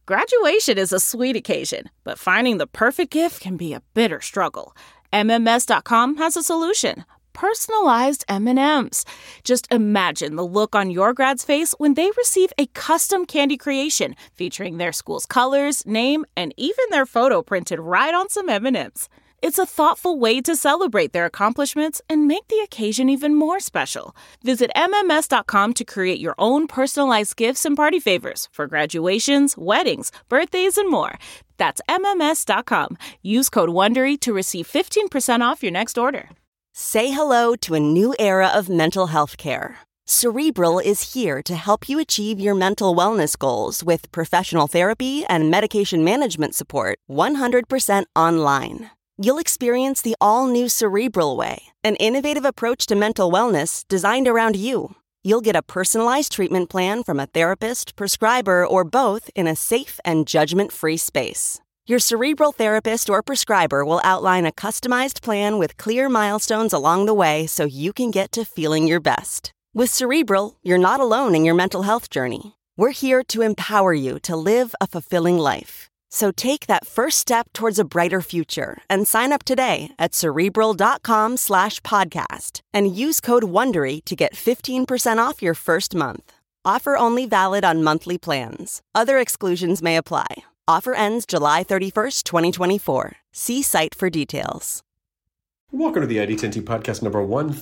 Graduation is a sweet occasion, but finding the perfect gift can be a bitter struggle. MMS.com has a solution. Personalized M&Ms. Just imagine the look on your grad's face when they receive a custom candy creation featuring their school's colors, name, and even their photo printed right on some M&Ms. It's a thoughtful way to celebrate their accomplishments and make the occasion even more special. Visit MMS.com to create your own personalized gifts and party favors for graduations, weddings, birthdays, and more. That's MMS.com. Use code WONDERY to receive 15% off your next order. Say hello to a new era of mental health care. Cerebral is here to help you achieve your mental wellness goals with professional therapy and medication management support 100% online. You'll experience the all-new Cerebral Way, an innovative approach to mental wellness designed around you. You'll get a personalized treatment plan from a therapist, prescriber, or both in a safe and judgment-free space. Your Cerebral therapist or prescriber will outline a customized plan with clear milestones along the way so you can get to feeling your best. With Cerebral, you're not alone in your mental health journey. We're here to empower you to live a fulfilling life. So take that first step towards a brighter future and sign up today at Cerebral.com/podcast and use code WONDERY to get 15% off your first month. Offer only valid on monthly plans. Other exclusions may apply. Offer ends July 31st, 2024. See site for details. Welcome to the ID10T podcast number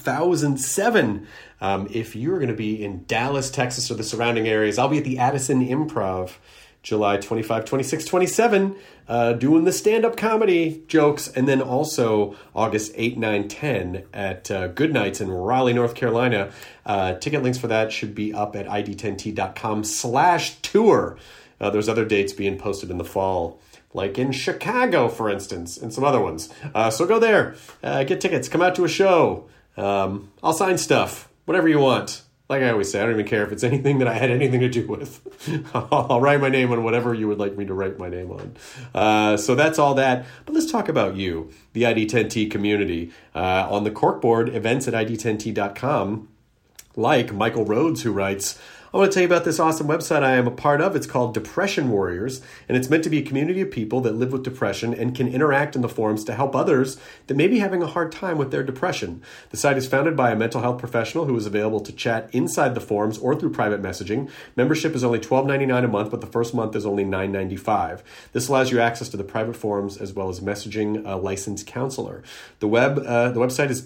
1007. If you're going to be in Dallas, Texas, or the surrounding areas, I'll be at the Addison Improv July 25, 26, 27, doing the stand-up comedy jokes. And then also August 8, 9, 10 at Good Nights in Raleigh, North Carolina. Ticket links for that should be up at id10t.com/tour. There's other dates being posted in the fall, like in Chicago, for instance, and some other ones. So go there, get tickets, come out to a show. I'll sign stuff, whatever you want. Like I always say, I don't even care if it's anything that I had anything to do with. I'll write my name on whatever you would like me to write my name on. So that's all that. But let's talk about you, the ID10T community. On the corkboard, events at id10t.com, like Michael Rhodes, who writes, I want to tell you about this awesome website I am a part of. It's called Depression Warriors, and it's meant to be a community of people that live with depression and can interact in the forums to help others that may be having a hard time with their depression. The site is founded by a mental health professional who is available to chat inside the forums or through private messaging. Membership is only $12.99 a month, but the first month is only $9.95. This allows you access to the private forums as well as messaging a licensed counselor. The website is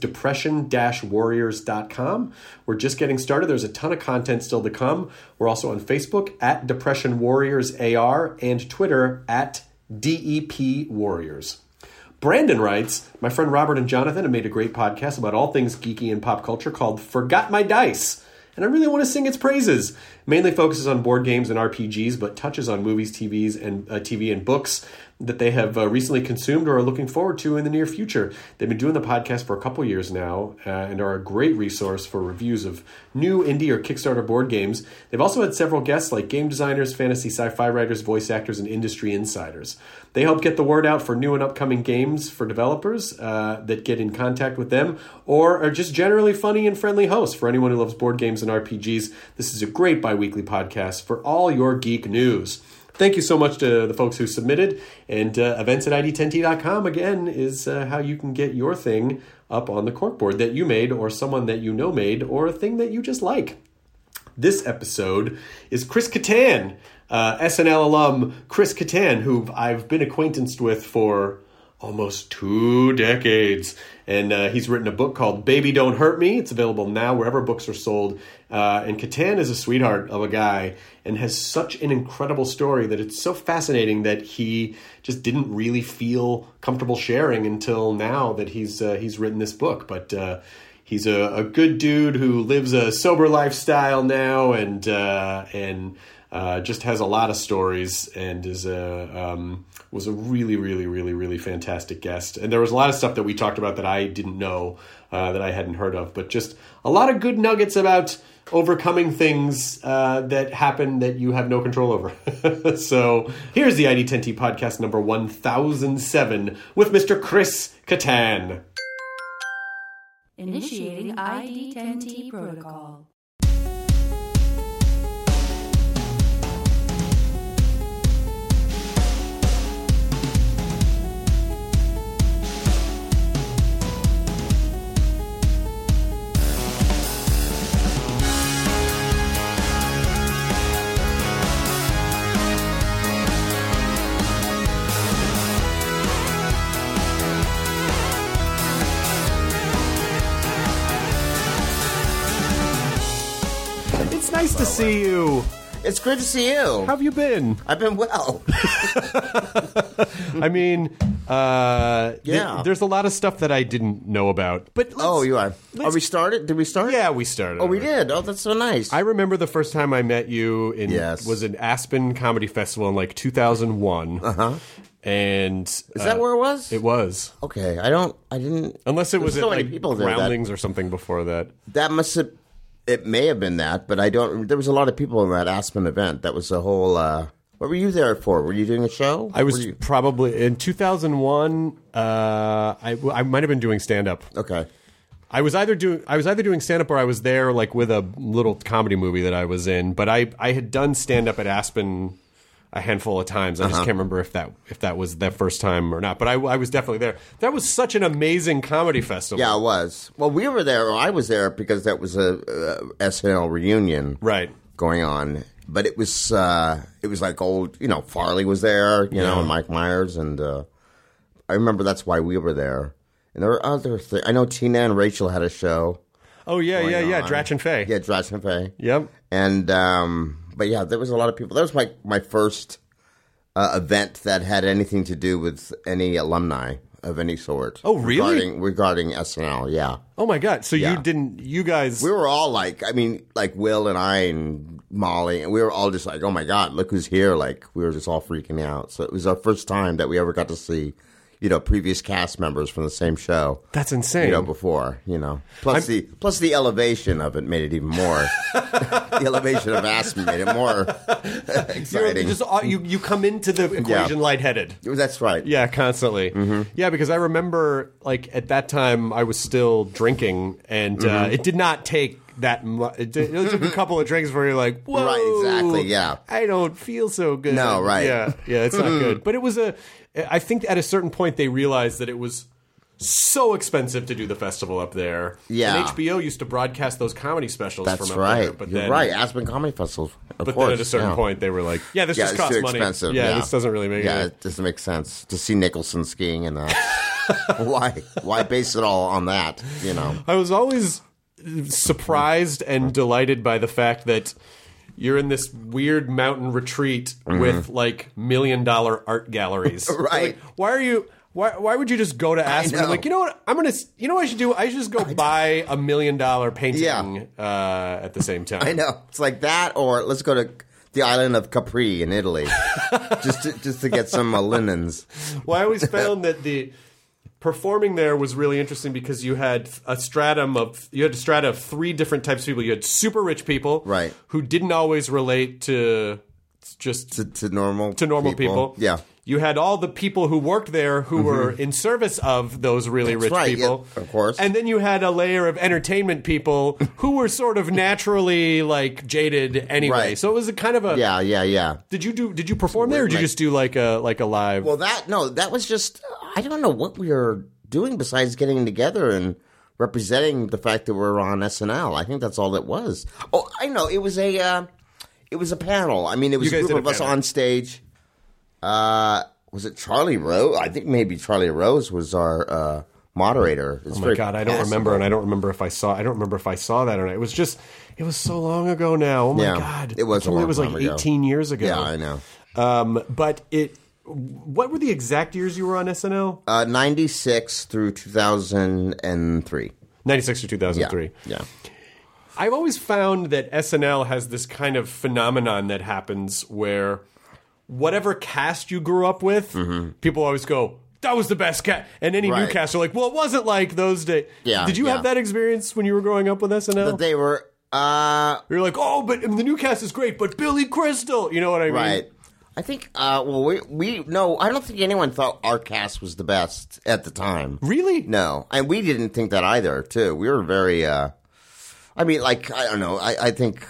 depression-warriors.com. We're just getting started. There's a ton of content still to come. We're also on Facebook at Depression Warriors AR and Twitter at DEP Warriors. Brandon writes, my friend Robert and Jonathan have made a great podcast about all things geeky and pop culture called Forgot My Dice, and I really want to sing its praises. Mainly focuses on board games and RPGs, but touches on movies, TV and books that they have recently consumed or are looking forward to in the near future. They've been doing the podcast for a couple years now and are a great resource for reviews of new indie or Kickstarter board games. They've also had several guests like game designers, fantasy sci-fi writers, voice actors, and industry insiders. They help get the word out for new and upcoming games for developers that get in contact with them, or are just generally funny and friendly hosts for anyone who loves board games and RPGs. This is a great bi-weekly podcast for all your geek news. Thank you so much to the folks who submitted, and events at id10t.com, again, is how you can get your thing up on the corkboard that you made, or someone that you know made, or a thing that you just like. This episode is Chris Kattan, SNL alum Chris Kattan, who I've been acquaintanced with for almost 2 decades. And he's written a book called Baby Don't Hurt Me. It's available now wherever books are sold. And Kattan is a sweetheart of a guy and has such an incredible story that it's so fascinating that he just didn't really feel comfortable sharing until now that he's written this book. But he's a good dude who lives a sober lifestyle now and just has a lot of stories and is was a really, really, really, really fantastic guest. And there was a lot of stuff that we talked about that I didn't know, that I hadn't heard of, but just a lot of good nuggets about overcoming things that happen that you have no control over. So here's the ID10T podcast number 1007 with Mr. Chris Kattan. Initiating ID10T protocol. Nice to see you. It's good to see you. How have you been? I've been well. I mean, there's a lot of stuff that I didn't know about. But you are. Are we started? Did we start? Yeah, we started. Oh, we did. Oh, that's so nice. I remember the first time I met you was in Aspen Comedy Festival in like 2001. Uh-huh. And is that where it was? It was. Okay, I didn't. Unless it was so at many like people there Groundlings or something before that. That must have. It may have been that, but I don't. There was a lot of people in that Aspen event. That was a whole. What were you there for? Were you doing a show? I was probably in 2001. I might have been doing stand up. Okay. I was either doing stand up or I was there like with a little comedy movie that I was in. But I had done stand up at Aspen a handful of times. I just can't remember if that was that first time or not. But I was definitely there. That was such an amazing comedy festival. Yeah, it was. Well, we were there. Or I was there because that was a SNL reunion going on. But it was like old. Farley was there. And Mike Myers, and I remember that's why we were there. And there were other things. I know Tina and Rachel had a show. Oh yeah. Dratch and Faye. Yeah, Dratch and Faye. Yep. And but yeah, there was a lot of people. That was my first event that had anything to do with any alumni of any sort. Oh, really? Regarding SNL, yeah. Oh my God! So you guys? We were all like Will and I and Molly, and we were all just like, oh my God, look who's here! Like we were just all freaking out. So it was our first time that we ever got to see, previous cast members from the same show. That's insane. Before, Plus the elevation of it made it even more. The elevation of Aspen made it more exciting. You come into the equation lightheaded. That's right. Yeah, constantly. Mm-hmm. Yeah, because I remember, like, at that time I was still drinking, and it did not take that much. It took a couple of drinks where you're like, whoa. Right, exactly, yeah. I don't feel so good. No, right. Yeah, it's not good. But it was I think at a certain point they realized that it was so expensive to do the festival up there. Yeah. And HBO used to broadcast those comedy specials That's from up right. there. But You're right. Aspen Comedy Festival. But then at a certain point they were like, this just costs money. Expensive. Yeah, this doesn't really make it. It doesn't make sense to see Nicholson skiing and that. Why base it all on that, I was always surprised and delighted by the fact that you're in this weird mountain retreat with like $1 million art galleries. Right. Like, why would you just go to Aspen? I'm like, you know what? What I should do? I should just go buy $1 million painting at the same time. I know. It's like that, or let's go to the island of Capri in Italy, just to get some linens. Well, I always found that the performing there was really interesting because you had a strata of three different types of people. You had super rich people, right, who didn't always relate to just to normal people. Yeah. You had all the people who worked there who were in service of those really rich people. Yeah, of course. And then you had a layer of entertainment people who were sort of naturally like jaded anyway. Right. So it was a kind of a Yeah. Did you perform there or did you just do like a live? Well, that was just I don't know what we were doing besides getting together and representing the fact that we're on SNL. I think that's all it was. Oh, I know. It was a panel. I mean, it was a group of us on stage. Was it Charlie Rose? I think maybe Charlie Rose was our moderator. Oh my God, I don't remember, and I don't remember if I saw that or not. It was so long ago now. Oh my God, it was a long time ago. It was like 18 years ago. Yeah, I know. But what were the exact years you were on SNL? 96 through 2003. 96 through 2003. Yeah. I've always found that SNL has this kind of phenomenon that happens where whatever cast you grew up with, people always go, that was the best cast. And any new cast are like, well, it wasn't like those days. Yeah, Did you have that experience when you were growing up with SNL? But they were... You're like, oh, but the new cast is great, but Billy Crystal. You know what I mean? Right. I think, no, I don't think anyone thought our cast was the best at the time. Really? No. And we didn't think that either, too. We were very, I don't know. I think,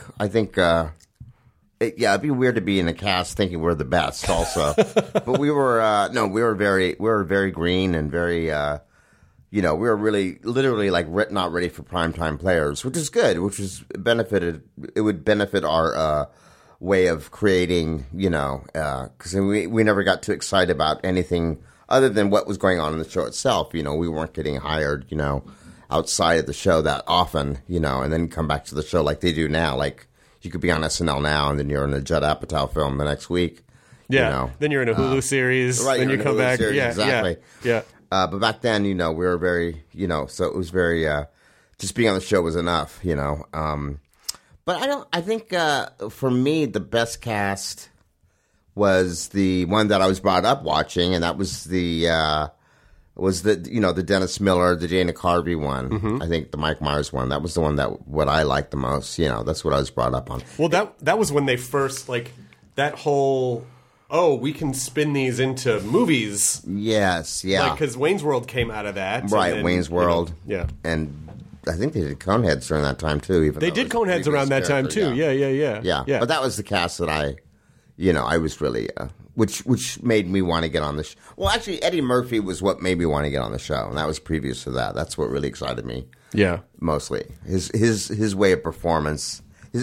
it'd be weird to be in a cast thinking we're the best also. But we were, we were very green and very, we were really, literally like not ready for primetime players, which is good, it would benefit our, way of creating, because we never got too excited about anything other than what was going on in the show itself. We weren't getting hired, outside of the show that often, and then come back to the show like they do now. Like, you could be on SNL now, and then you're in a Judd Apatow film the next week. Yeah. You know? Then you're in a Hulu series. Right, Then you're you in a come Hulu back. series, Yeah. exactly. Yeah. But back then, we were very, so it was very, just being on the show was enough, But I think for me, the best cast was the one that I was brought up watching, and that was the Dennis Miller, the Dana Carvey one. Mm-hmm. I think the Mike Myers one. That was the one what I liked the most. That's what I was brought up on. Well, that was when they first, like, that whole, we can spin these into movies. Yes, yeah. Because Wayne's World came out of that. Right, then, Wayne's World. Yeah. And I think they did Coneheads during that time, too. They did Coneheads around that time, too. Yeah. Yeah. But that was the cast that I was really, which made me want to get on the show. Well, actually, Eddie Murphy was what made me want to get on the show, and that was previous to that. That's what really excited me. Yeah. Mostly. His way of performance,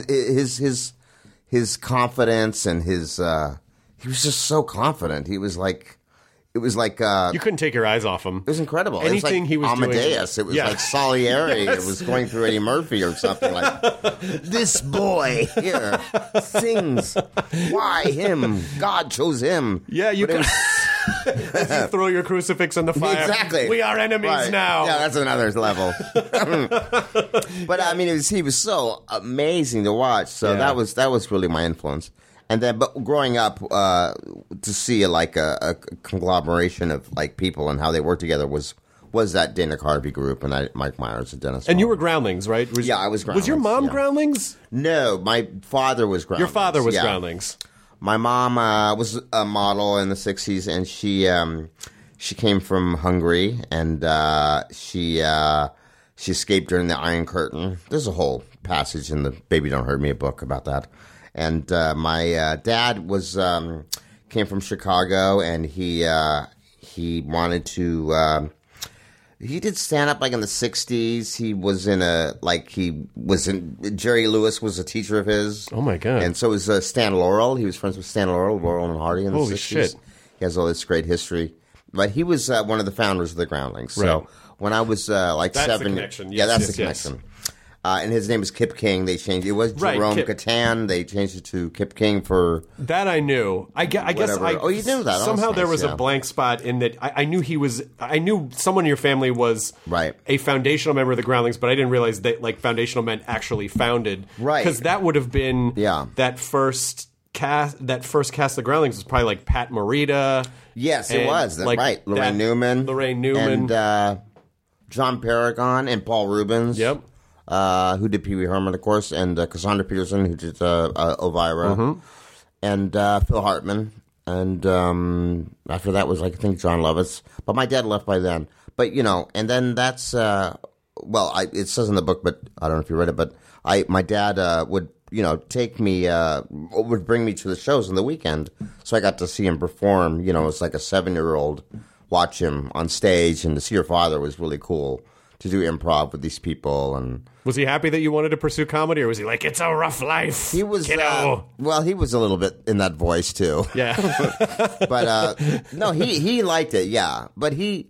his confidence, and he was just so confident. It was like you couldn't take your eyes off him. It was incredible. Anything it was like he was Amadeus. doing. It was like Salieri. Yes. It was going through Eddie Murphy or something like this boy here sings. Why him? God chose him. Yeah, you can. As you throw your crucifix in the fire. Exactly. We are enemies now. Yeah, that's another level. But I mean, he was so amazing to watch. So that was really my influence. And then, but growing up, to see a conglomeration of like people and how they work together was that Dana Carvey group and Mike Myers and Dennis. And you were Groundlings, right? I was Groundlings. Was your mom Groundlings? No, my father was Groundlings. Your father was Groundlings. My mom was a model in the 60s, and she came from Hungary, and she escaped during the Iron Curtain. There's a whole passage in the Baby Don't Hurt Me book about that. And my dad came from Chicago, and he wanted to. He did stand up like in the 60s. He was in Jerry Lewis was a teacher of his. Oh my God. And so was Stan Laurel. He was friends with Stan Laurel and Hardy in the 60s. Holy shit. He has all this great history. But he was one of the founders of the Groundlings. Right. So when I was that's 7. The connection. Yes, yeah, that's yes, the connection. And his name is Kip King. They changed it. It was Jerome Catan. They changed it to Kip King for that. I knew. I guess. You knew that. Somehow nice, there was a blank spot in that. I knew he was. I knew someone in your family was a foundational member of the Groundlings, but I didn't realize that like foundational meant actually founded. Right. Because that would have been that first cast. That first cast of the Groundlings was probably like Pat Morita. Yes, it was. Right. Lorraine Newman. And John Paragon and Paul Rubens. Yep. Who did Pee Wee Herman, of course, and Cassandra Peterson, who did Elvira, and Phil Hartman, and after that was, I think, John Lovitz. But my dad left by then. But, and then that's, it says in the book, but I don't know if you read it, but my dad would, take me, would bring me to the shows on the weekend, so I got to see him perform. It's like a 7-year-old, watch him on stage, and to see your father was really cool. To do improv with these people. And was he happy that you wanted to pursue comedy, or was he like, it's a rough life? He was, he was a little bit in that voice too. Yeah. But no, he liked it. Yeah. But he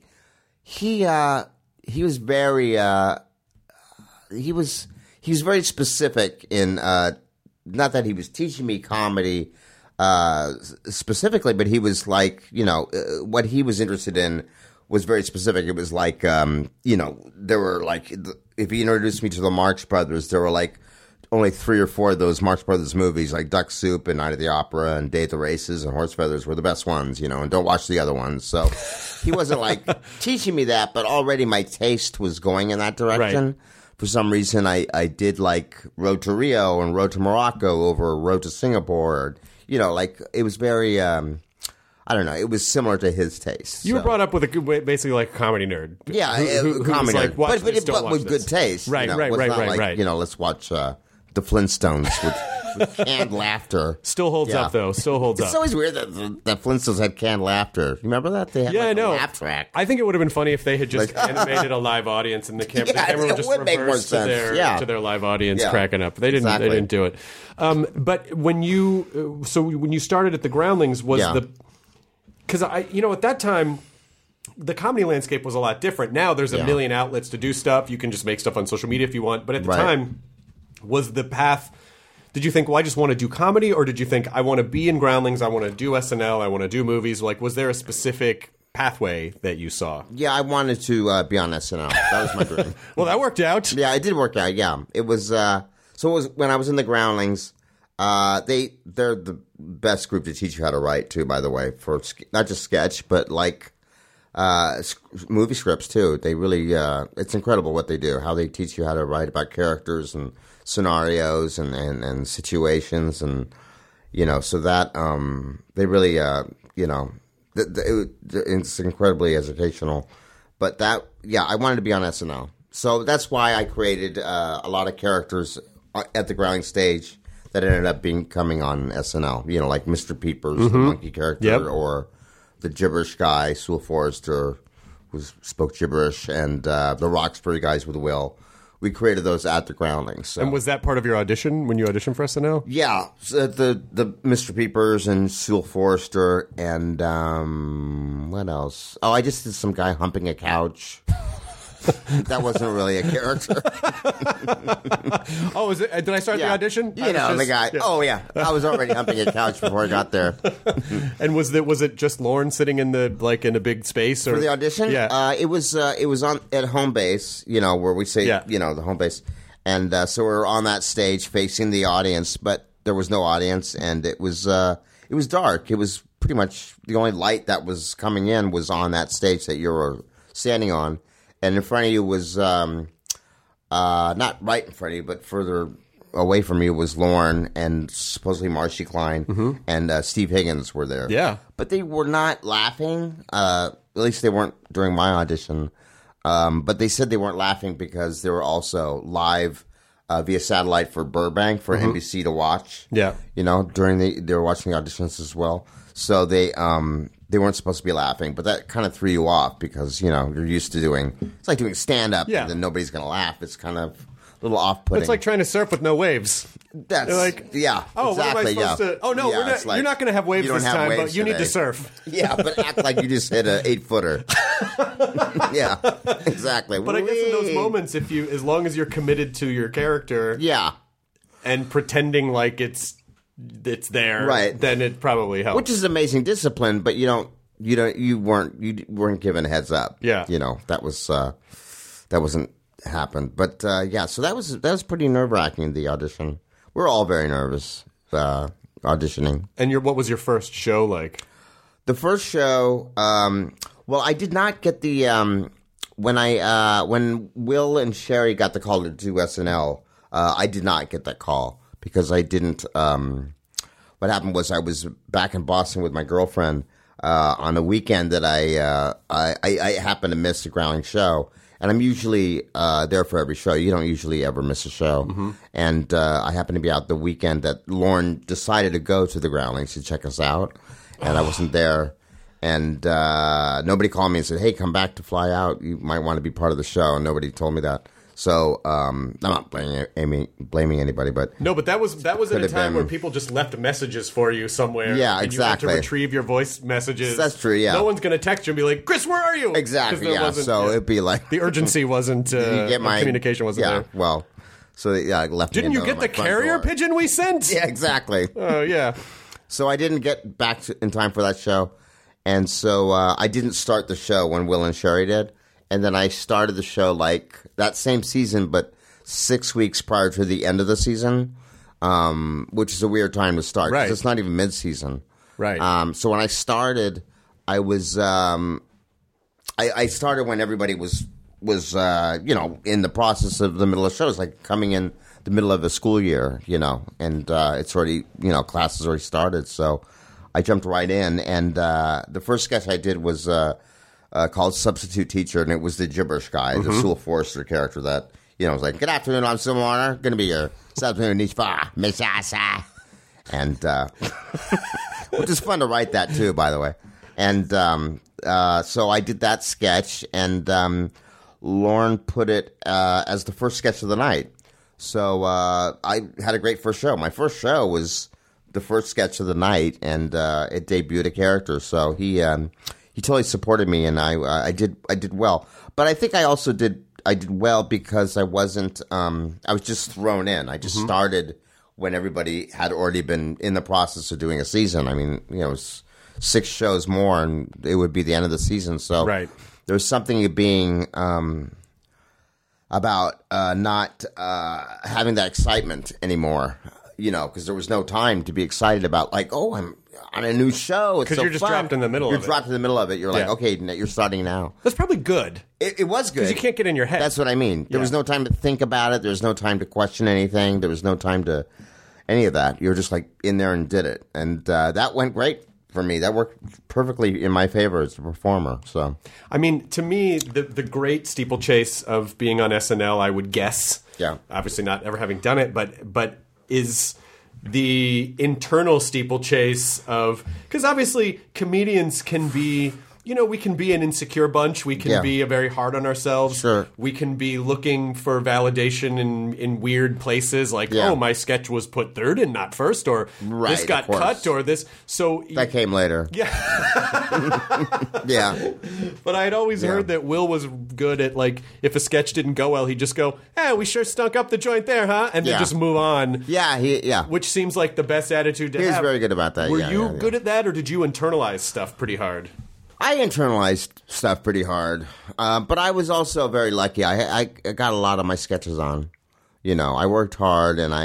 was very, he was very specific in, not that he was teaching me comedy, specifically, but he was like, what he was interested in was very specific. It was like, there were like, if he introduced me to the Marx Brothers, there were like only 3 or 4 of those Marx Brothers movies, like Duck Soup and Night of the Opera and Day at the Races and Horse Feathers were the best ones, and don't watch the other ones. So he wasn't like teaching me that, but already my taste was going in that direction. Right. For some reason, I did like Road to Rio and Road to Morocco over Road to Singapore. Like it was very, I don't know. It was similar to his taste. You were brought up with basically like a comedy nerd. Yeah, who comedy nerd. Like, but with good taste. Right. Let's watch the Flintstones with canned laughter. Still holds up, though. Still holds up. It's always weird that the Flintstones had canned laughter. You remember that? They had a laugh track. I think it would have been funny if they had just animated a live audience and the camera would just reverse to their live audience cracking up. They didn't. Exactly. They didn't do it. But when you started at the Groundlings, because at that time, the comedy landscape was a lot different. Now there's a million outlets to do stuff. You can just make stuff on social media if you want. But at the time, was the path Did you think, well, I just want to do comedy, or did you think, I want to be in Groundlings, I want to do SNL, I want to do movies? Like, was there a specific pathway that you saw? Yeah, I wanted to be on SNL. That was my dream. Well, that worked out. Yeah, it did work out. Yeah, it was. So it was when I was in the Groundlings. They're the best group to teach you how to write too. By the way, for not just sketch, but like movie scripts too. They really. It's incredible what they do. How they teach you how to write about characters and scenarios and situations, and so that they really it's incredibly educational. But I wanted to be on SNL. So that's why I created a lot of characters at the Groundling stage that ended up coming on SNL. Like Mr. Peepers, the monkey character, or the gibberish guy, Sewell Forrester, who spoke gibberish, and the Roxbury guys with Will. We created those at the Groundlings. So. And was that part of your audition when you auditioned for SNL? Yeah, so the Mr. Peepers and Sewell Forrester and what else? Oh, I just did some guy humping a couch. That wasn't really a character. Oh, is it? Did I start the audition? The guy. Yeah. Oh yeah, I was already humping a couch before I got there. And was it just Lorne sitting in a big space, or for the audition? Yeah, it was on at home base. Where we say the home base, and so we were on that stage facing the audience, but there was no audience, and it was dark. It was pretty much the only light that was coming in was on that stage that you were standing on. And in front of you was, not right in front of you, but further away from you was Lorne and supposedly Marcy Klein and Steve Higgins were there. Yeah. But they were not laughing. At least they weren't during my audition. But they said they weren't laughing because they were also live via satellite for Burbank for NBC to watch. Yeah. They were watching the auditions as well. So they weren't supposed to be laughing, but that kind of threw you off because, you're used to it's like doing stand-up and then nobody's going to laugh. It's kind of a little off-putting. It's like trying to surf with no waves. That's like, yeah, oh, exactly, what am I supposed to? Oh, no, you're not going to have waves this time, but you need to surf. Yeah, but act like you just hit an 8-footer. Yeah, exactly. But I guess in those moments, as long as you're committed to your character and pretending like it's there, right? Then it probably helps. Which is amazing discipline, but you weren't given a heads up. Yeah, that wasn't happened. But so that was pretty nerve-wracking, the audition. We're all very nervous auditioning. And what was your first show like? The first show, well, I did not get the when Will and Sherry got the call to do SNL. I did not get that call. Because I didn't. What happened was I was back in Boston with my girlfriend on a weekend that I happened to miss the Groundling show, and I'm usually there for every show. You don't usually ever miss a show, and I happened to be out the weekend that Lorne decided to go to the Groundlings to check us out, and I wasn't there, and nobody called me and said, "Hey, come back to fly out. You might want to be part of the show." And nobody told me that. So I'm not blaming anybody, but no, but that was at a time where people just left messages for you somewhere. Yeah, and exactly. You had to retrieve your voice messages. That's true. Yeah, no one's going to text you and be like, "Chris, where are you?" Exactly. Yeah. So it'd be like the urgency wasn't. Communication wasn't there. Well, so I left. Didn't you get the carrier pigeon we sent? Yeah, exactly. Oh yeah. So I didn't get back in time for that show, and so I didn't start the show when Will and Sherry did. And then I started the show like that same season, but 6 weeks prior to the end of the season, which is a weird time to start. Right. It's not even mid-season. Right. So when I started, I was I started when everybody was in the process of the middle of shows, like coming in the middle of the school year, and it's already, class has already started. So I jumped right in, and the first sketch I did was called Substitute Teacher, and it was the gibberish guy, the Sewell Forrester character that, was like, "Good afternoon, I'm Sewell Warner, going to be your substitute teacher, Miss Asa." And, which is fun to write that too, by the way. And so I did that sketch, and Lorne put it as the first sketch of the night. So I had a great first show. My first show was the first sketch of the night, and it debuted a character. So he totally supported me, and I did well. But I think I also did well because I wasn't I was just thrown in. I just started when everybody had already been in the process of doing a season. I mean, it was 6 shows more, and it would be the end of the season. So there was something being about not having that excitement anymore, because there was no time to be excited about, like, oh, I'm on a new show. Because you're just dropped in the middle of it. You're dropped in the middle of it. You're like, okay, you're starting now. That's probably good. It was good. Because you can't get in your head. That's what I mean. There was no time to think about it. There was no time to question anything. There was no time to any of that. You were just like in there and did it. And that went great for me. That worked perfectly in my favor as a performer. So, I mean, to me, the great steeplechase of being on SNL, I would guess, obviously not ever having done it, but is the internal steeplechase of, because obviously comedians can be, we can be an insecure bunch. We can be very hard on ourselves. Sure. We can be looking for validation in weird places, like, oh, my sketch was put third and not first, or this got cut, or this. So that came later. Yeah. Yeah. But I had always heard that Will was good at, like, if a sketch didn't go well, he'd just go, we sure stunk up the joint there, huh? And then just move on. Yeah, which seems like the best attitude to have. He's very good about that. Were you good at that, or did you internalize stuff pretty hard? I internalized stuff pretty hard, but I was also very lucky. I got a lot of my sketches on. I worked hard, and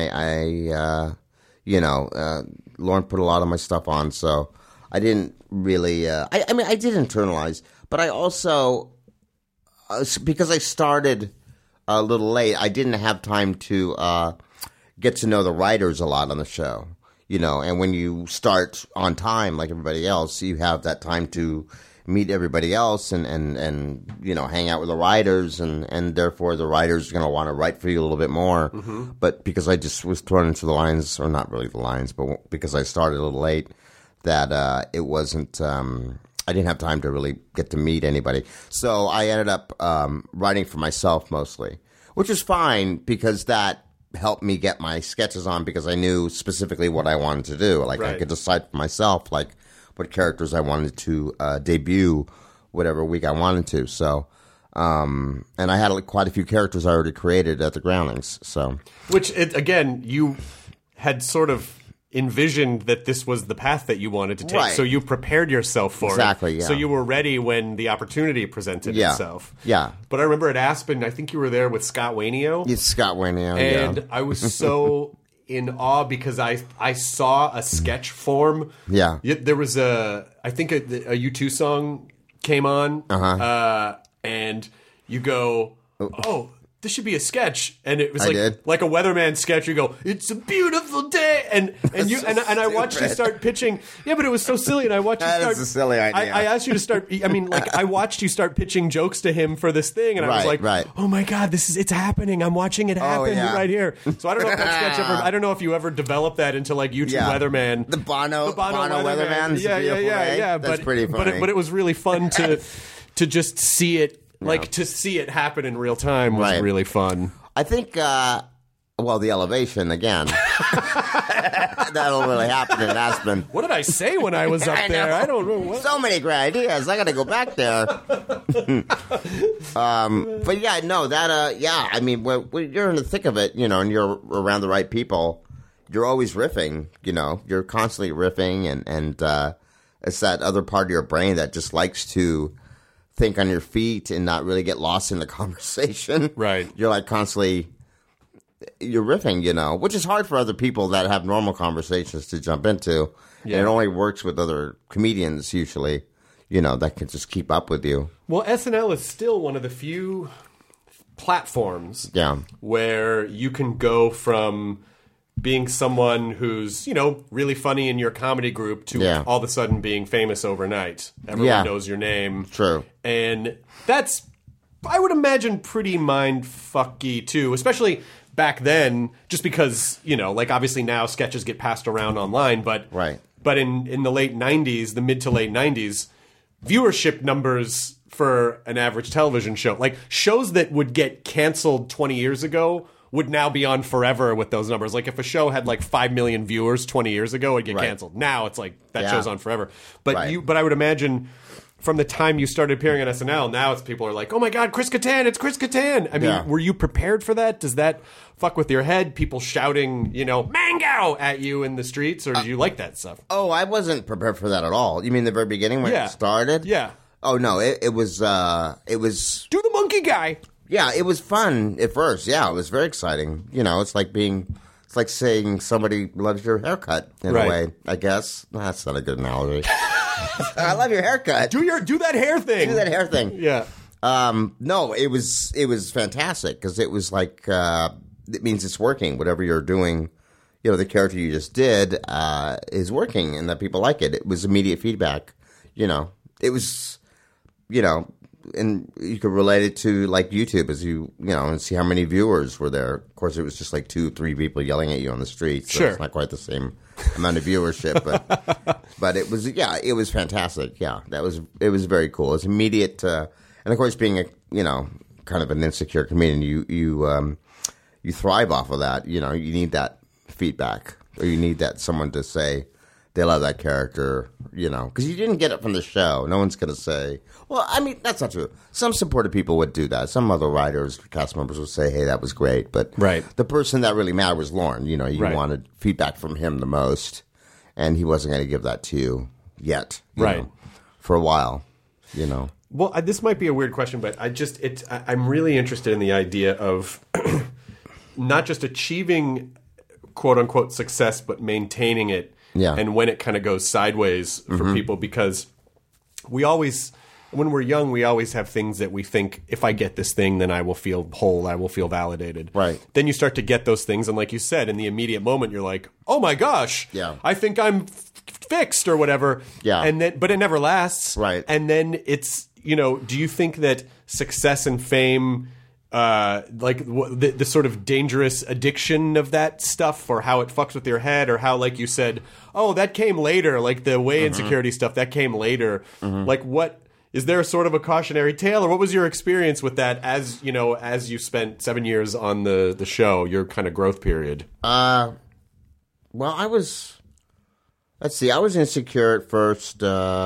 Lauren put a lot of my stuff on, so I didn't really. I did internalize, but I also, because I started a little late, I didn't have time to get to know the writers a lot on the show. And when you start on time, like everybody else, you have that time to meet everybody else and hang out with the writers, and therefore the writers are going to want to write for you a little bit more. Mm-hmm. But because I just was thrown into the lines, or not really the lines, but because I started a little late, that it wasn't. I didn't have time to really get to meet anybody, so I ended up writing for myself mostly, which was fine because that helped me get my sketches on, because I knew specifically what I wanted to do. Like, I could decide for myself, like, what characters I wanted to debut whatever week I wanted to. So, and I had quite a few characters I already created at the Groundlings. So, which, again, you had sort of envisioned that this was the path that you wanted to take. Right. So you prepared yourself for it. Exactly, yeah. So you were ready when the opportunity presented itself. Yeah. But I remember at Aspen, I think you were there with Scott Wainio. It's Scott Wainio, and I was so in awe because I saw a sketch form. Yeah. There was I think a U2 song came on. And you go, oh, this should be a sketch, and it was like a weatherman sketch. You go, it's a beautiful day, and I watched you start pitching. Yeah, but it was so silly, and I watched you start. That's a silly idea. I asked you to start. I mean, like, I watched you start pitching jokes to him for this thing, and I was like, oh my god, it's happening. I'm watching it happen right here. So I don't know if that sketch ever. I don't know if you ever developed that into like YouTube weatherman, the Bono weatherman. Yeah. That's pretty funny. But it was really fun to just see it. Like, to see it happen in real time was really fun. I think, the elevation, again. That'll really happen in Aspen. What did I say when I was up there? I don't know. So many great ideas. I got to go back there. But yeah, no, that, I mean, when you're in the thick of it, and you're around the right people, you're always riffing, You're constantly riffing, and it's that other part of your brain that just likes to think on your feet and not really get lost in the conversation. Right. You're like constantly, you're riffing, which is hard for other people that have normal conversations to jump into. Yeah. And it only works with other comedians usually, that can just keep up with you. Well, SNL is still one of the few platforms where you can go from being someone who's, really funny in your comedy group to all of a sudden being famous overnight. Everyone knows your name. True. And that's, I would imagine, pretty mind-fucky, too. Especially back then, just because, like, obviously now sketches get passed around online. But in the late 90s, the mid to late 90s, viewership numbers for an average television show, like shows that would get canceled 20 years ago, would now be on forever with those numbers. Like, if a show had like 5 million viewers 20 years ago, it'd get canceled. Now it's like that show's on forever. But I would imagine from the time you started appearing on SNL, now people are like, oh my God, Chris Kattan, it's Chris Kattan. I mean, were you prepared for that? Does that fuck with your head? People shouting, mango at you in the streets, or did you like that stuff? Oh, I wasn't prepared for that at all. You mean the very beginning when it started? Yeah. Oh no, it was do the monkey guy. Yeah, it was fun at first. Yeah, it was very exciting. It's like saying somebody loves your haircut in a way, I guess. That's not a good analogy. I love your haircut. Do that hair thing. Do that hair thing. Yeah. No, it was fantastic because it was like it means it's working. Whatever you're doing, the character you just did is working, and that people like it. It was immediate feedback. It was, and you could relate it to like YouTube as and see how many viewers were there. Of course, it was just like 2-3 people yelling at you on the street. So it's not quite the same amount of viewership, but it was fantastic. Yeah, it was very cool. It's immediate, and of course, being a kind of an insecure comedian, you thrive off of that. You need that feedback, or you need that someone to say they love that character, because you didn't get it from the show. No one's going to say, well, I mean, that's not true. Some supportive people would do that. Some other writers, cast members would say, hey, that was great. But the person that really mattered was Lorne. You wanted feedback from him the most, and he wasn't going to give that to you yet, for a while, Well, this might be a weird question, but I'm really interested in the idea of not just achieving quote-unquote success, but maintaining it. Yeah. And when it kind of goes sideways for people, because when we're young, we always have things that we think, if I get this thing, then I will feel whole, I will feel validated. Right. Then you start to get those things, and like you said, in the immediate moment, you're like, oh my gosh, I think I'm fixed or whatever. Yeah. But it never lasts. Right. And then it's, do you think that success and fame, the sort of dangerous addiction of that stuff, or how it fucks with your head, or how, like you said, oh, that came later, like the way insecurity stuff, that came later. Like, what is there sort of a cautionary tale, or what was your experience with that as you spent 7 years on the show, your kind of growth period? Well, I was insecure at first.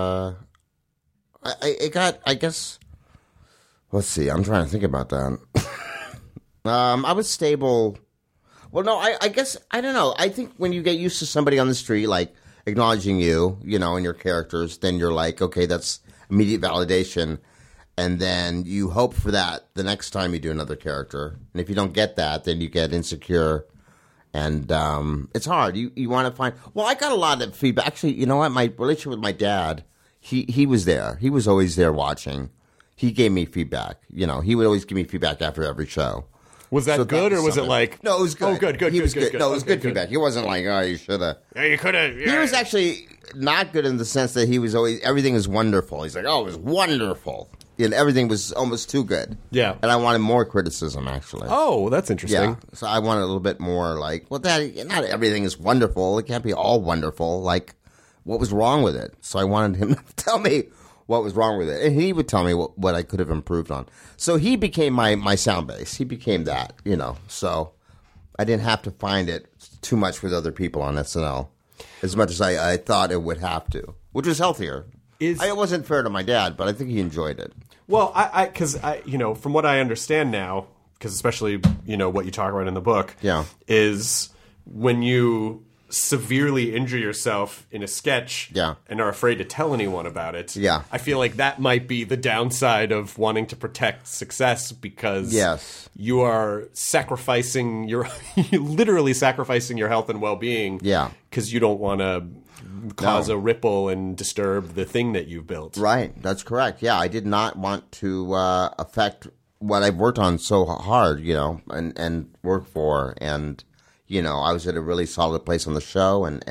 I guess. Let's see. I'm trying to think about that. I was stable. Well, no, I guess, I don't know. I think when you get used to somebody on the street, like, acknowledging you, and your characters, then you're like, okay, that's immediate validation. And then you hope for that the next time you do another character. And if you don't get that, then you get insecure. And it's hard. You want to find... Well, I got a lot of feedback. Actually, you know what? My relationship with my dad, he was there. He was always there watching. He gave me feedback. He would always give me feedback after every show. Was that good, or was it like... No, it was good. Oh, good. He was good. No, it was good feedback. He wasn't like, oh, you should have... Yeah, you could have... Yeah. He was actually not good in the sense that he was always... Everything was wonderful. He's like, oh, it was wonderful. And everything was almost too good. Yeah. And I wanted more criticism, actually. Oh, that's interesting. Yeah. So I wanted a little bit more like, well, not everything is wonderful. It can't be all wonderful. Like, what was wrong with it? So I wanted him to tell me what was wrong with it. And he would tell me what I could have improved on. So he became my sound base. He became that, So I didn't have to find it too much with other people on SNL as much as I thought it would have to, which was healthier. It wasn't fair to my dad, but I think he enjoyed it. Well, because from what I understand now, because especially, what you talk about in the book, is when you severely injure yourself in a sketch and are afraid to tell anyone about it, I feel like that might be the downside of wanting to protect success, because you are sacrificing you're literally sacrificing your health and well-being because you don't want to cause a ripple and disturb the thing that you've built. Right, that's correct. Yeah, I did not want to affect what I've worked on so hard, and work for, and I was at a really solid place on the show, and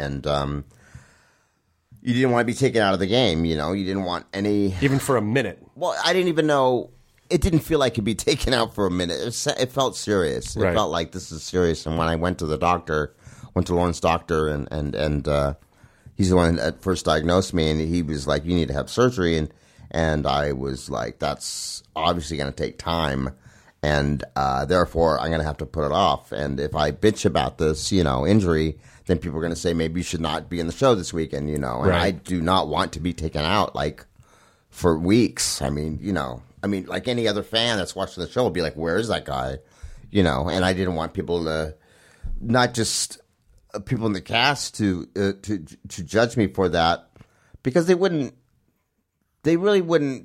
you didn't want to be taken out of the game, you didn't want any... Even for a minute. Well, I didn't even know... It didn't feel like it'd be taken out for a minute. It felt serious. It felt like this is serious. And when I went to the doctor, went to Lorne's doctor, and he's the one that first diagnosed me, and he was like, you need to have surgery. And I was like, that's obviously going to take time. And therefore, I'm going to have to put it off. And if I bitch about this, injury, then people are going to say, maybe you should not be in the show this weekend, And I do not want to be taken out, like, for weeks. I mean, like any other fan that's watching the show would be like, where is that guy? And I didn't want people to, not just people in the cast to judge me for that, because they really wouldn't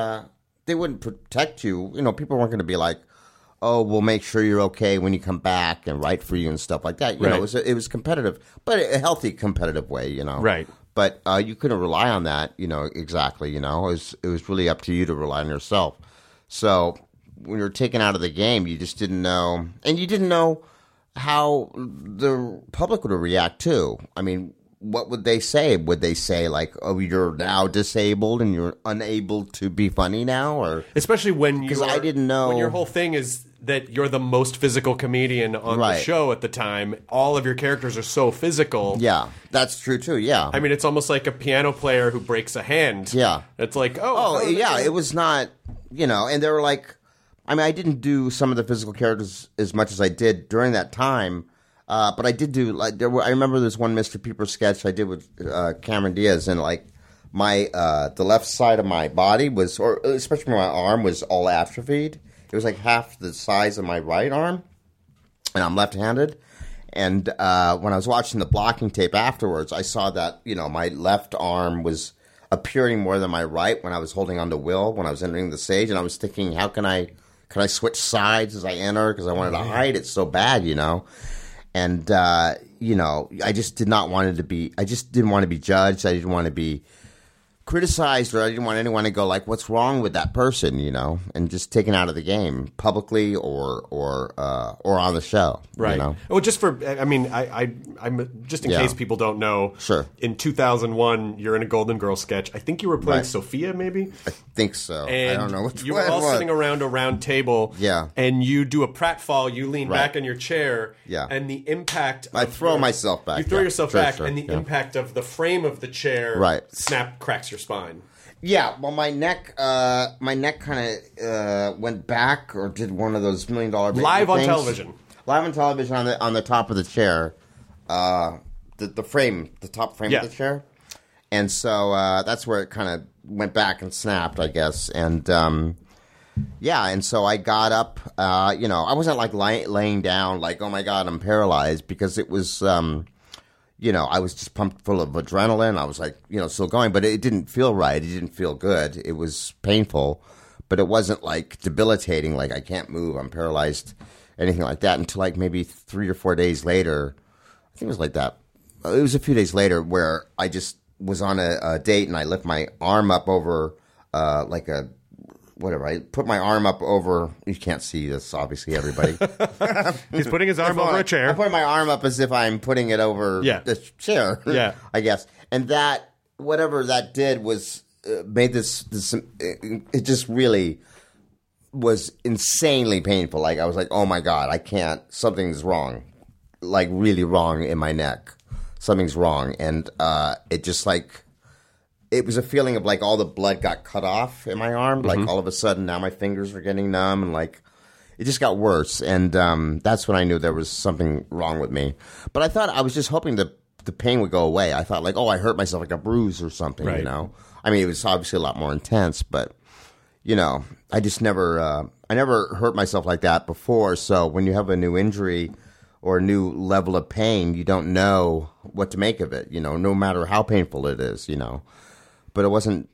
protect you. People weren't going to be like, oh, we'll make sure you're okay when you come back and write for you and stuff like that. It was competitive, but a healthy competitive way, Right. But you couldn't rely on that, exactly, It was really up to you to rely on yourself. So when you're taken out of the game, you just didn't know. And you didn't know how the public would react, too. I mean, what would they say? Would they say, like, oh, you're now disabled and you're unable to be funny now? Or especially when you, because I didn't know. When your whole thing is that you're the most physical comedian on the show at the time. All of your characters are so physical. Yeah, that's true too. Yeah, I mean, it's almost like a piano player who breaks a hand. Yeah, it's like, it was not, and they were like, I mean, I didn't do some of the physical characters as much as I did during that time, but I did do I remember there's one Mr. Peeper sketch I did with Cameron Diaz, and like my the left side of my body was, or especially my arm, was all atrophied. It was like half the size of my right arm, and I'm left-handed. And when I was watching the blocking tape afterwards, I saw that, my left arm was appearing more than my right when I was holding on to Will when I was entering the stage. And I was thinking, how can I switch sides as I enter? Because I wanted to hide it so bad, And, I just didn't want to be judged. I didn't want to be criticized, or I didn't want anyone to go like, what's wrong with that person, and just taken out of the game publicly or on the show. Right. Well, just for, I'm just in case people don't know. Sure. In 2001, you're in a Golden Girls sketch. I think you were playing Sophia, maybe? I think so. And I don't know which you were all sitting around a round table. Yeah. And you do a pratfall. You lean back in your chair. Yeah. And the impact I throw myself back. You throw yourself back, and the impact of the frame of the chair cracks your spine. Yeah, well, my neck kind of went back, or did one of those $1 million live on things. television. Live on television on the top of the chair, the frame, the top frame of the chair, and so that's where it kind of went back and snapped, I guess, and and so I got up. I wasn't like laying down, like, oh my God, I'm paralyzed, because it was. I was just pumped full of adrenaline. I was like, still going, but it didn't feel right. It didn't feel good. It was painful, but it wasn't like debilitating, like I can't move, I'm paralyzed, anything like that, until like maybe 3 or 4 days later. I think it was like that. It was a few days later where I just was on a date, and I lift my arm up over like a whatever. I put my arm up over. You can't see this, obviously, everybody. He's putting his arm over a chair. I'm putting my arm up as if I'm putting it over the chair. Yeah, I guess. And that, whatever that did, was made this. It just really was insanely painful. Like, I was like, oh my God, I can't. Something's wrong. Like, really wrong in my neck. Something's wrong, and it just like. It was a feeling of like all the blood got cut off in my arm. Like all of a sudden now my fingers were getting numb, and like it just got worse. And that's when I knew there was something wrong with me. But I was just hoping that the pain would go away. I thought like, oh, I hurt myself, like a bruise or something, right. I mean, it was obviously a lot more intense, but I just never hurt myself like that before. So when you have a new injury or a new level of pain, you don't know what to make of it, no matter how painful it is, But it wasn't,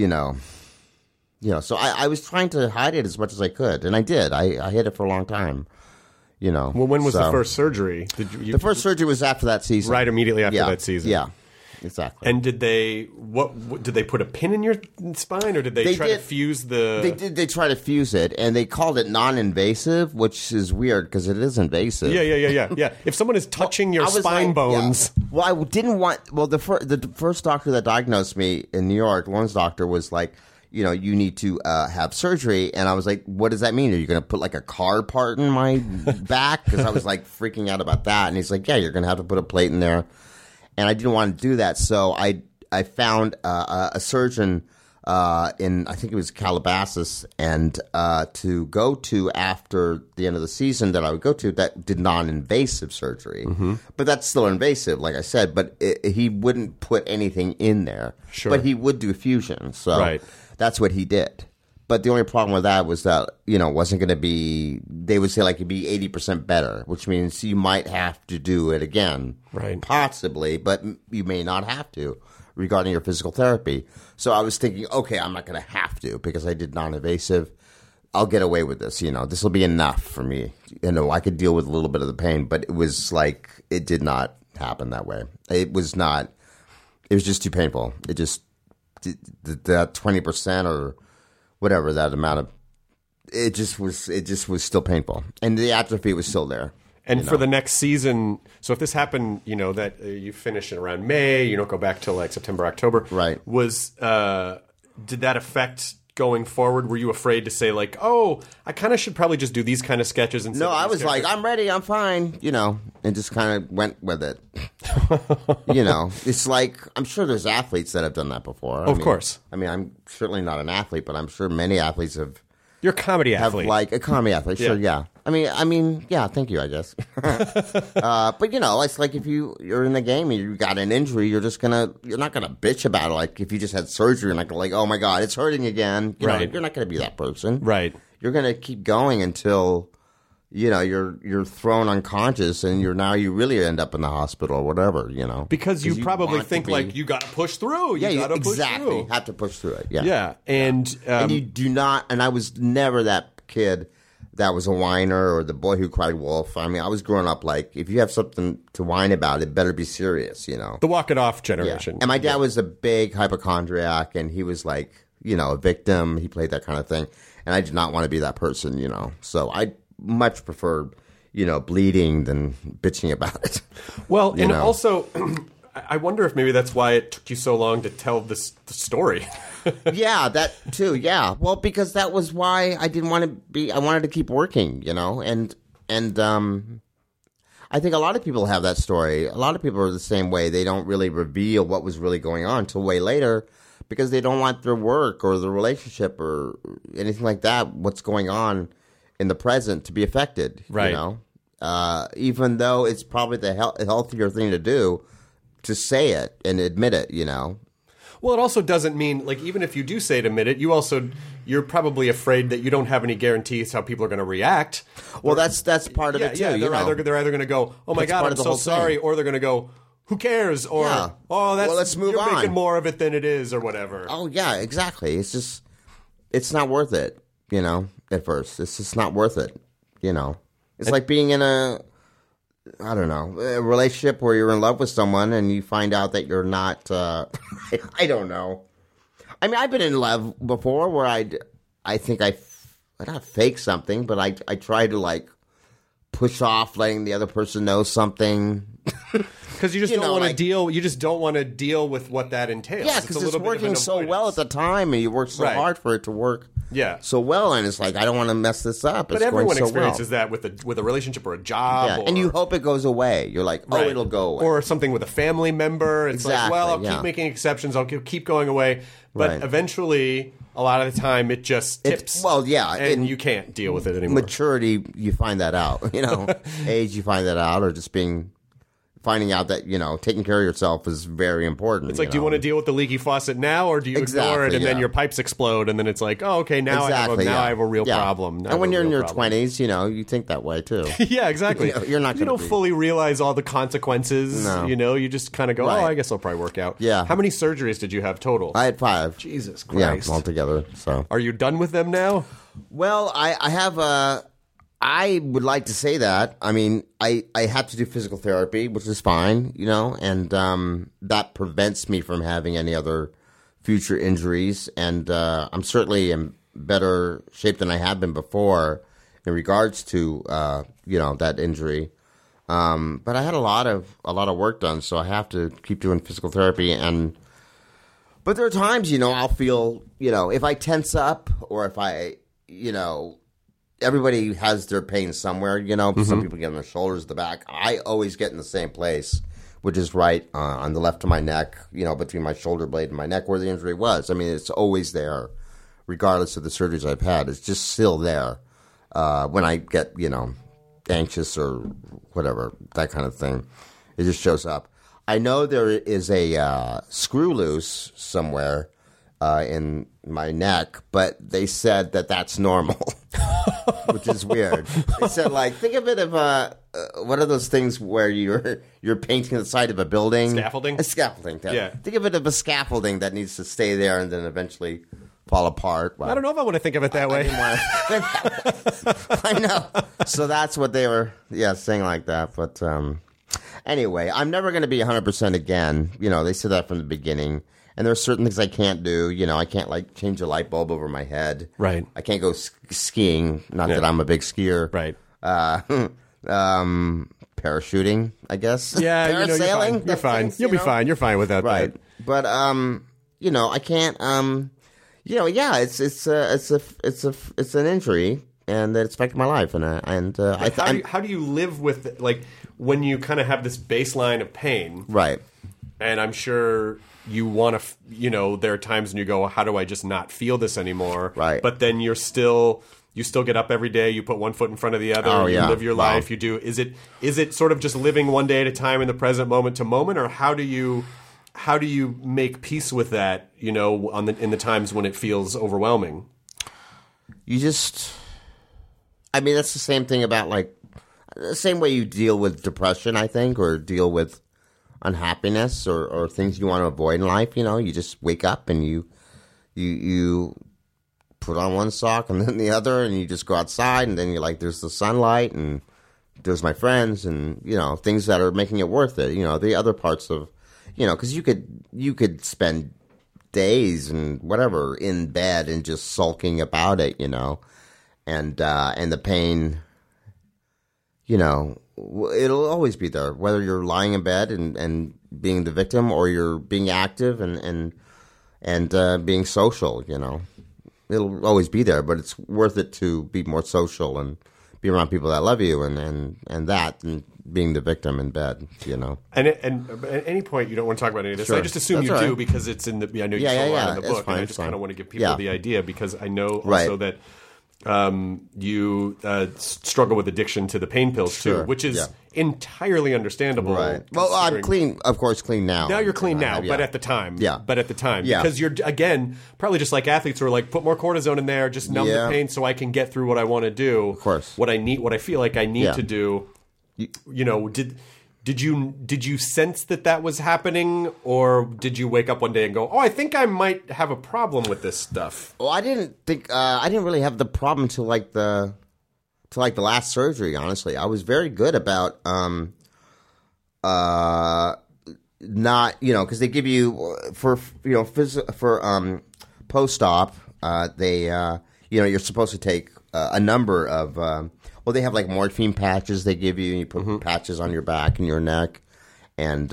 so I was trying to hide it as much as I could, and I did. I hid it for a long time, Well, when was the first surgery? The first surgery was after that season. Right, immediately after that season. Yeah, exactly. And did they did they put a pin in your spine, or did they try to fuse the? They did. They tried to fuse it, and they called it non-invasive, which is weird because it is invasive. Yeah. If someone is touching your spine bones, well, I didn't want. Well, the first doctor that diagnosed me in New York, Lawrence doctor, was like, you need to have surgery, and I was like, what does that mean? Are you going to put like a car part in my back? Because I was like freaking out about that, and he's like, yeah, you're going to have to put a plate in there. And I didn't want to do that, so I found a surgeon in, I think it was Calabasas, and to go to after the end of the season that I would go to that did non-invasive surgery. Mm-hmm. But that's still invasive, like I said, but he wouldn't put anything in there. Sure. But he would do fusion, so that's what he did. But the only problem with that was that, it wasn't going to be, they would say like it'd be 80% better, which means you might have to do it again. Right. Possibly, but you may not have to regarding your physical therapy. So I was thinking, okay, I'm not going to have to because I did non-invasive. I'll get away with this, this will be enough for me. I could deal with a little bit of the pain, but it was like, it did not happen that way. It was just too painful. It just, that 20% or whatever that amount of, it just was still painful. And the atrophy was still there. And for the next season, so if this happened, that you finish it around May, you don't go back till like September, October. Right. Did that affect going forward? Were you afraid to say like, oh, I kind of should probably just do these kind of sketches? No, I was like, I'm ready, I'm fine, and just kind of went with it. It's like, I'm sure there's athletes that have done that before. Of course. I mean, I'm certainly not an athlete, but I'm sure many athletes have. You're a comedy athlete. Like a comedy athlete, sure, yeah. I mean, yeah, thank you, I guess. But, it's like if you're in the game and you got an injury, you're not going to bitch about it. Like if you just had surgery and like, oh my God, it's hurting again. Right. You're not going to be that person. Right. You're going to keep going until, you're thrown unconscious and you really end up in the hospital or whatever, Because you probably think like you got to push through. You got to push through. You have to push through it. Yeah. Yeah. And you do not, and I was never that kid that was a whiner or the boy who cried wolf. I mean, I was growing up like, if you have something to whine about, it better be serious, The walk it off generation. Yeah. And my dad was a big hypochondriac, and he was like, a victim. He played that kind of thing. And I did not want to be that person, So I much preferred, bleeding than bitching about it. Well, and also, I wonder if maybe that's why it took you so long to tell the story. Yeah, that too. Yeah, well, because that was why I didn't want to be. I wanted to keep working, and I think a lot of people have that story. A lot of people are the same way. They don't really reveal what was really going on until way later, because they don't want their work or their relationship or anything like that, what's going on in the present, to be affected. Right. Even though it's probably the healthier thing to do, to say it and admit it. Well, it also doesn't mean, like, even if you do say it, admit it, you're probably afraid that you don't have any guarantees how people are going to react. Well, that's part of it too. Yeah, they're either going to go, oh my God, I'm so sorry, or they're going to go, who cares? Or, let's move on. You're making more of it than it is, or whatever. Oh yeah, exactly. It's just, it's not worth it. At first, it's just not worth it. It's like being in a relationship where you're in love with someone and you find out that you're not, I don't know. I mean, I've been in love before where I think I not fake something, but I try to like push off letting the other person know something. Because you just don't want to deal. You just don't want to deal with what that entails. Yeah, because it's working so well at the time, and you work so hard for it to work. Yeah. So well, and it's like, I don't want to mess this up. But everyone experiences that with a relationship or a job. Yeah, and you hope it goes away. You're like, it'll go away. Or something with a family member. It's like, well, I'll keep making exceptions. I'll keep going away. But eventually, a lot of the time, it just tips. And you can't deal with it anymore. Maturity, you find that out. Age, you find that out, or just finding out that, taking care of yourself is very important. It's like, do you want to deal with the leaky faucet now, or do you ignore it and then your pipes explode, and then it's like, oh, okay, now I have a real problem. And when you're in your 20s, you think that way too. Yeah, exactly. You're not. You don't fully realize all the consequences. No. You just kind of go, oh, I guess I'll probably work out. Yeah. How many surgeries did you have total? I had 5. Jesus Christ. Yeah, altogether. So. Are you done with them now? Well, I have I would like to say that. I mean, I have to do physical therapy, which is fine, and that prevents me from having any other future injuries. And I'm certainly in better shape than I have been before in regards to, that injury. But I had a lot of work done, so I have to keep doing physical therapy. But there are times, I'll feel, if I tense up or if I, everybody has their pain somewhere, Some people get on their shoulders, the back. I always get in the same place, which is right on the left of my neck, between my shoulder blade and my neck where the injury was. I mean, it's always there, regardless of the surgeries I've had. It's just still there when I get, anxious or whatever, that kind of thing. It just shows up. I know there is a screw loose somewhere in my neck, but they said that that's normal, which is weird. They said, think of it of what are those things where you're painting the side of a building? Scaffolding? A scaffolding. Yeah. Think of it of a scaffolding that needs to stay there and then eventually fall apart. Well, I don't know if I want to think of it that way. I know. So that's what they were, saying like that. But anyway, I'm never going to be 100% again. They said that from the beginning. And there are certain things I can't do. I can't change a light bulb over my head. Right. I can't go skiing. Not that I'm a big skier. Right. Parachuting, I guess. Yeah, parasailing. You're fine. You'll be fine. You're fine without that. But I can't. It's an injury, and it affected my life. How do you live with it? When you kind of have this baseline of pain, right? And I'm sure you want to, there are times when you go, how do I just not feel this anymore? Right. But then you still get up every day. You put one foot in front of the other. You live your life. You do. Is it sort of just living one day at a time in the present moment to moment, or how do you make peace with that? In the times when it feels overwhelming. That's the same thing about the same way you deal with depression, I think, or deal with unhappiness or things you want to avoid in life. You just wake up and you put on one sock and then the other, and you just go outside, and then you're like, there's the sunlight and there's my friends, and things that are making it worth it. The other parts of because you could spend days and whatever in bed and just sulking about it, and the pain, it'll always be there, whether you're lying in bed and being the victim, or you're being active and being social. It'll always be there, but it's worth it to be more social and be around people that love you, and being the victim in bed. And at any point, you don't want to talk about any of this. Sure. I just assume you do because it's in the. I know you saw a lot in the book, and I just kind of want to give people the idea, because I know also that. You struggle with addiction to the pain pills too, which is entirely understandable. Right. Well, I'm clean, of course, clean now. Now you're clean now, but at the time, because you're probably just like athletes who are like, put more cortisone in there, just numb the pain, so I can get through what I want to do. Of course, what I feel like I need to do. Did you sense that was happening, or did you wake up one day and go, oh, I think I might have a problem with this stuff? Well, I didn't really have the problem till the last surgery. Honestly, I was very good about not because they give you for post-op you're supposed to take a number of. They have morphine patches they give you, and you put patches on your back and your neck, and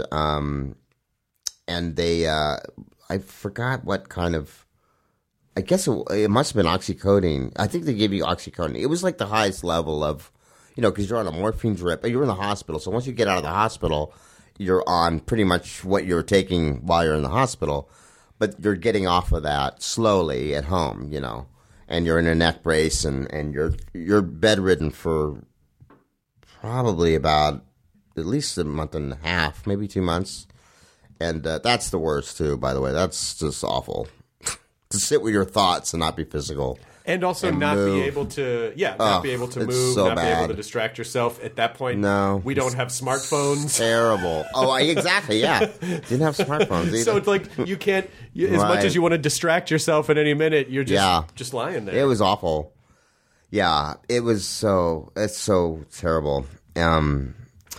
they I forgot what kind of. I guess it must have been oxycodone. I think they gave you oxycodone. It was the highest level of, because you're on a morphine drip. You're in the hospital, so once you get out of the hospital, you're on pretty much what you're taking while you're in the hospital, but you're getting off of that slowly at home, and you're in a neck brace, and you're bedridden for probably about at least a month and a half, maybe 2 months, and that's the worst too. By the way, that's just awful to sit with your thoughts and not be physical. And also not be able to move, not be able to distract yourself. At that point, we don't have smartphones. Terrible. Oh, exactly, yeah. Didn't have smartphones either. So it's you can't, as much as you want to distract yourself at any minute, you're just lying there. It was awful. Yeah, it's so terrible. And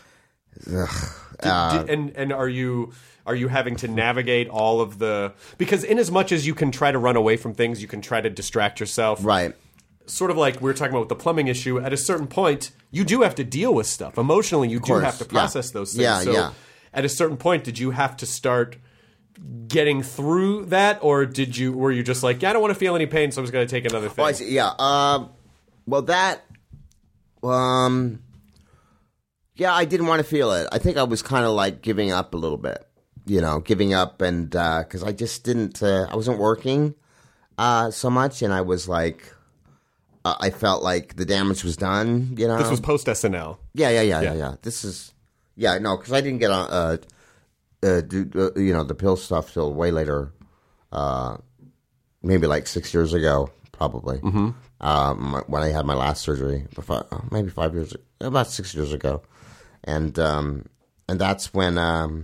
are you having to navigate all of the... Because in as much as you can try to run away from things, you can try to distract yourself. Right. Sort of like we were talking about with the plumbing issue, at a certain point, you do have to deal with stuff. Emotionally, you do have to process those things. Yeah, so at a certain point, did you have to start getting through that? Or were you just like, I don't want to feel any pain, so I'm just going to take another thing? Oh, I see. Yeah. Yeah, I didn't want to feel it. I think I was kind of like giving up a little bit, giving up, and because I just didn't, I wasn't working so much, and I was like, I felt like the damage was done. This was post SNL. Yeah. This is, because I didn't get on, the pill stuff till way later, maybe like 6 years ago, probably. Mm-hmm. When I had my last surgery, maybe 5 years, about 6 years ago. And that's when,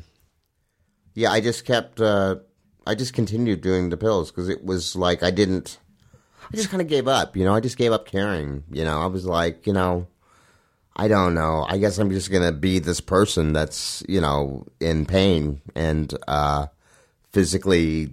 I just continued doing the pills because it was like I just kind of gave up, I just gave up caring, I was like, I don't know, I guess I'm just going to be this person that's, in pain and, physically,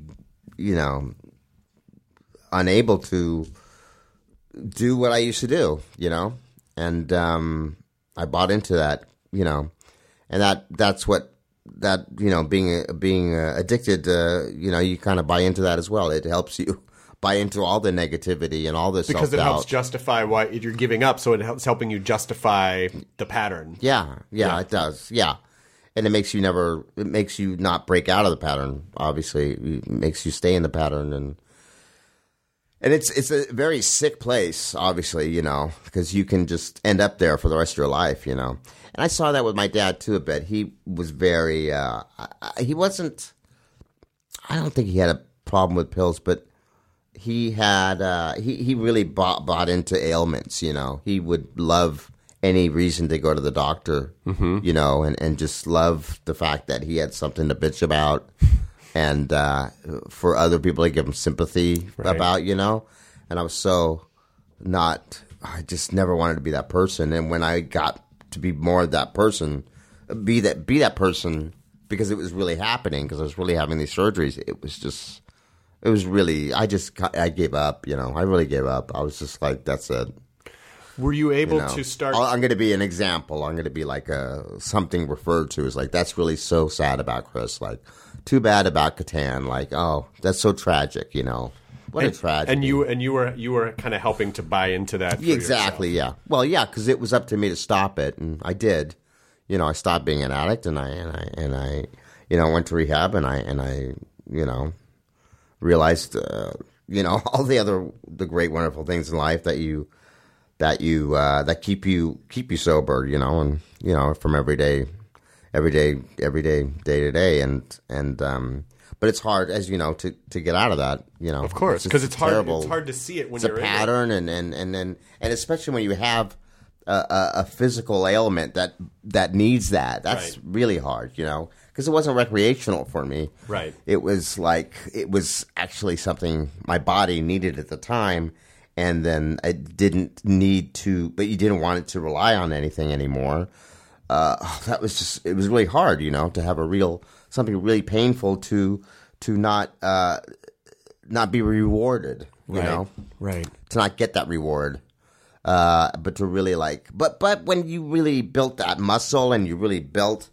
unable to do what I used to do, and, I bought into that. And that's what being addicted, you kind of buy into that as well. It helps you buy into all the negativity and all the self-doubt. Because it helps justify why you're giving up, so it's helping you justify the pattern. Yeah, it does. Yeah. And it makes you not break out of the pattern, obviously. It makes you stay in the pattern, and it's a very sick place, obviously, because you can just end up there for the rest of your life, And I saw that with my dad, too, a bit. He was very, he wasn't, I don't think he had a problem with pills, but he had, he really bought into ailments, He would love any reason to go to the doctor, mm-hmm. And just love the fact that he had something to bitch about. And for other people to give him sympathy about, And I was I just never wanted to be that person. And when I got to be more of that person, be that person, because it was really happening, because I was really having these surgeries, I gave up, I really gave up. I was just like, that's it. Were you able to start? I'm going to be an example. I'm going to be like something referred to as like, that's really so sad about Chris. Like, too bad about Catan. Like, oh, that's so tragic. What a tragedy. And you were kind of helping to buy into that. Exactly. Yourself. Yeah. Well, yeah, because it was up to me to stop it, and I did. I stopped being an addict, and I went to rehab, and I realized all the great, wonderful things in life that keep you sober, and from every day, day to day, and but it's hard, as you know, to get out of that, Of course, because it's hard. It's hard to see it when you're in it. It's a pattern, and especially when you have a physical ailment that needs that. That's really hard, because it wasn't recreational for me. Right. It was actually something my body needed at the time. And then I didn't need to, but you didn't want it to rely on anything anymore. It was really hard, to have something really painful to not be rewarded, Right. To not get that reward. But to really but when you really built that muscle and you really built,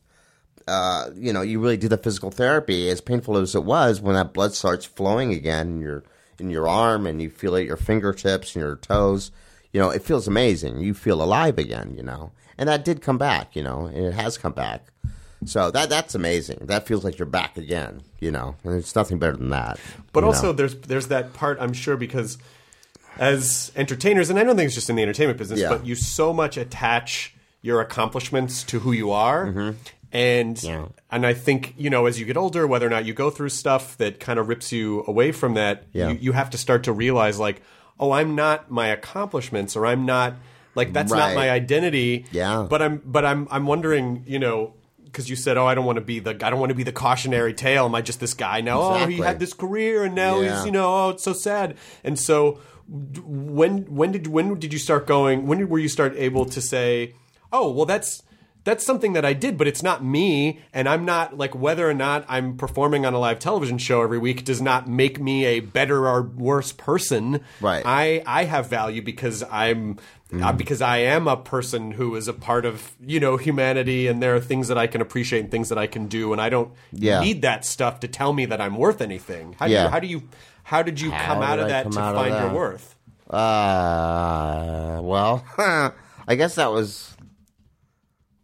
you really do the physical therapy, as painful as it was, when that blood starts flowing again, in your arm, and you feel it at your fingertips and your toes, it feels amazing. You feel alive again, and that did come back, and it has come back. So that's amazing. That feels like you're back again, and there's nothing better than that. But also there's that part, I'm sure, because as entertainers, and I don't think it's just in the entertainment business, but you so much attach your accomplishments to who you are. Mm-hmm. And I think, as you get older, whether or not you go through stuff that kind of rips you away from that, you have to start to realize, like, oh, I'm not my accomplishments, or I'm not, like, that's not my identity. Yeah. But I'm wondering, because you said, oh, I don't want to be the cautionary tale. Am I just this guy now? Exactly. Oh, he had this career, and now he's, oh, it's so sad. And so when did you start going? When were you start able to say, oh, well, that's something that I did, but it's not me, and I'm not, like, whether or not I'm performing on a live television show every week does not make me a better or worse person. Right. I have value because because I am a person who is a part of, humanity, and there are things that I can appreciate and things that I can do, and I don't need that stuff to tell me that I'm worth anything. How did you come out of that to find your worth? Well, I guess that was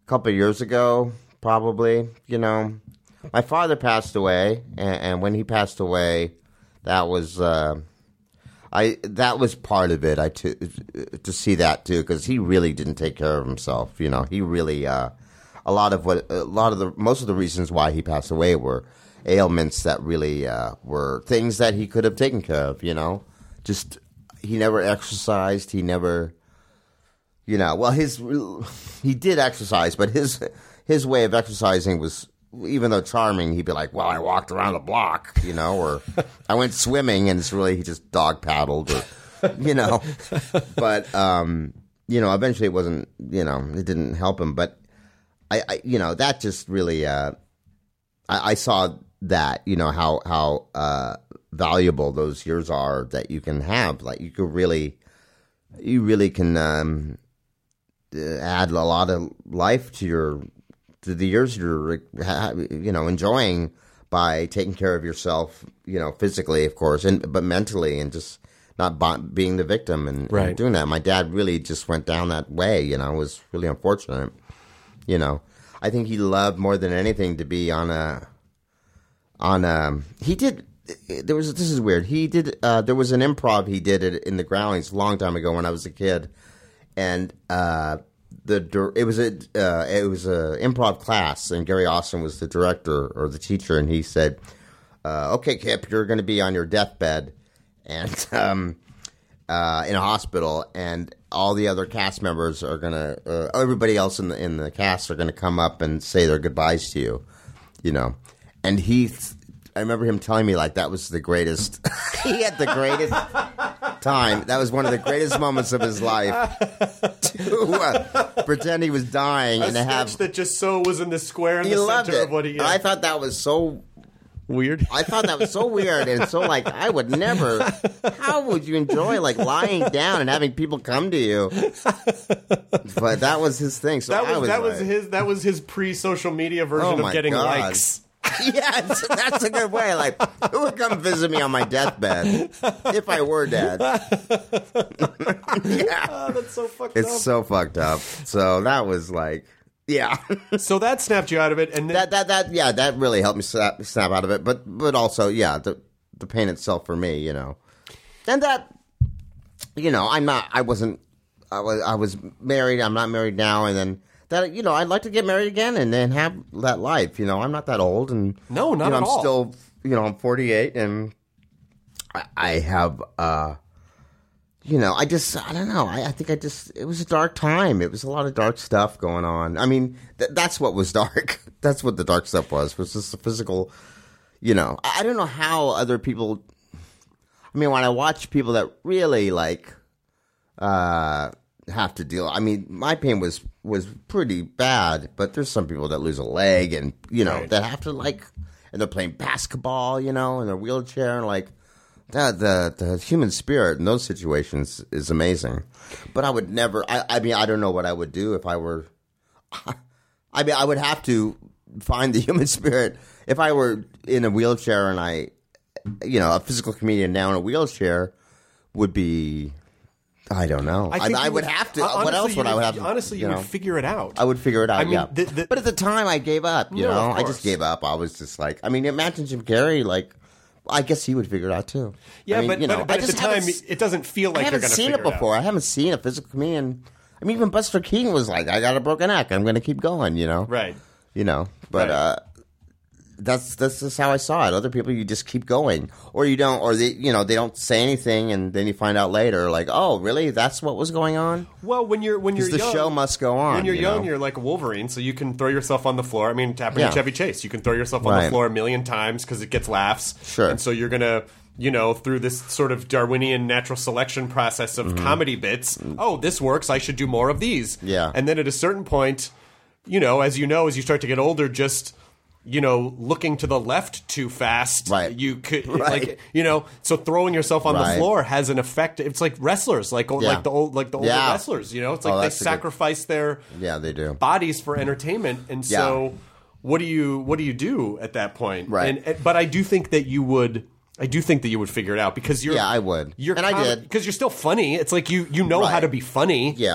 couple of years ago, probably. You know, my father passed away, and when he passed away, that was that was part of it. To see that too, because he really didn't take care of himself. You know, he really most of the reasons why he passed away were ailments that really were things that he could have taken care of. You know, just he never exercised. He never. You know, well, he did exercise, but his way of exercising was, even though charming, he'd be like, well, I walked around the block, you know, or I went swimming, and it's really, he just dog paddled, or, you know. But, you know, eventually it wasn't, you know, it didn't help him. But, I you know, that just really, I saw that, you know, how valuable those years are that you can have. Like, you really can add a lot of life to the years you're, you know, enjoying by taking care of yourself, you know, physically, of course, but mentally, and just not being the victim and doing that. My dad really just went down that way, you know. It was really unfortunate, you know. I think he loved more than anything to be he did. This is weird. He did. There was an improv he did in the Groundlings a long time ago when I was a kid, and it was a improv class, and Gary Austin was the director or the teacher, and he said, "Okay, Kip, you're going to be on your deathbed, and in a hospital, and all the other cast members are going to, everybody else in the cast are going to come up and say their goodbyes to you, you know." And I remember him telling me, like, that was the greatest. He had the greatest time. That was one of the greatest moments of his life to pretend he was dying and to have that just so was in the square in the center of what he. I thought that was so weird. I thought that was so weird, and so, like, I would never. How would you enjoy, like, lying down and having people come to you? But that was his thing. So that was his pre-social media version of getting likes. Yeah, that's a good way. Like, who would come visit me on my deathbed if I were dead? Yeah, that's so fucked up. It's so fucked up. So that was like, yeah. So that snapped you out of it, and then that really helped me snap out of it. But also, yeah, the pain itself for me, you know, and that, you know, I was married. I'm not married now, and then. That, you know, I'd like to get married again and then have that life. You know, I'm not that old, and no, not you know, at all. I'm still, you know, I'm 48, and I have, you know, I don't know. I think it was a dark time. It was a lot of dark stuff going on. I mean, that's what was dark. That's what the dark stuff was just the physical. You know, I don't know how other people. I mean, when I watch people that really like, have to deal. I mean, my pain was pretty bad, but there's some people that lose a leg, and you know, that have to, like, and they're playing basketball, you know, in their wheelchair, and like the human spirit in those situations is amazing. But I would never. I mean, I don't know what I would do if I were. I mean, I would have to find the human spirit if I were in a wheelchair, and a physical comedian now in a wheelchair would be. I don't know. I would have to. Honestly, what else would I have to? Honestly, you would figure it out. I would figure it out, I mean, yeah. But at the time, I gave up, you know? I just gave up. I was just like, I mean, imagine Jim Carrey, like, I guess he would figure it out, too. Yeah, I mean, but, you know, but at the time, it doesn't feel like you're going to figure it out. I haven't seen it before. I haven't seen a physical comedian. I mean, even Buster Keaton was like, I got a broken neck. I'm going to keep going, you know? Right. You know, but that's just how I saw it. Other people, you just keep going, or you don't, or they don't say anything, and then you find out later, like, oh, really? That's what was going on. Well, when you're young, the show must go on. When you're young, you're like a Wolverine, so you can throw yourself on the floor. I mean, it happened to Chevy Chase. You can throw yourself on the floor a million times because it gets laughs. Sure. And so you're gonna, you know, through this sort of Darwinian natural selection process of comedy bits. Oh, this works. I should do more of these. Yeah. And then at a certain point, as you start to get older, just. Looking to the left too fast, right? You could, so throwing yourself on the floor has an effect. It's like wrestlers, like the older wrestlers. It's like they sacrifice their they do bodies for entertainment, and so what do you do at that point? Right. But I do think that you would. I do think that you would figure it out because you're. Yeah, I would. I did because you're still funny. It's like you know how to be funny. Yeah.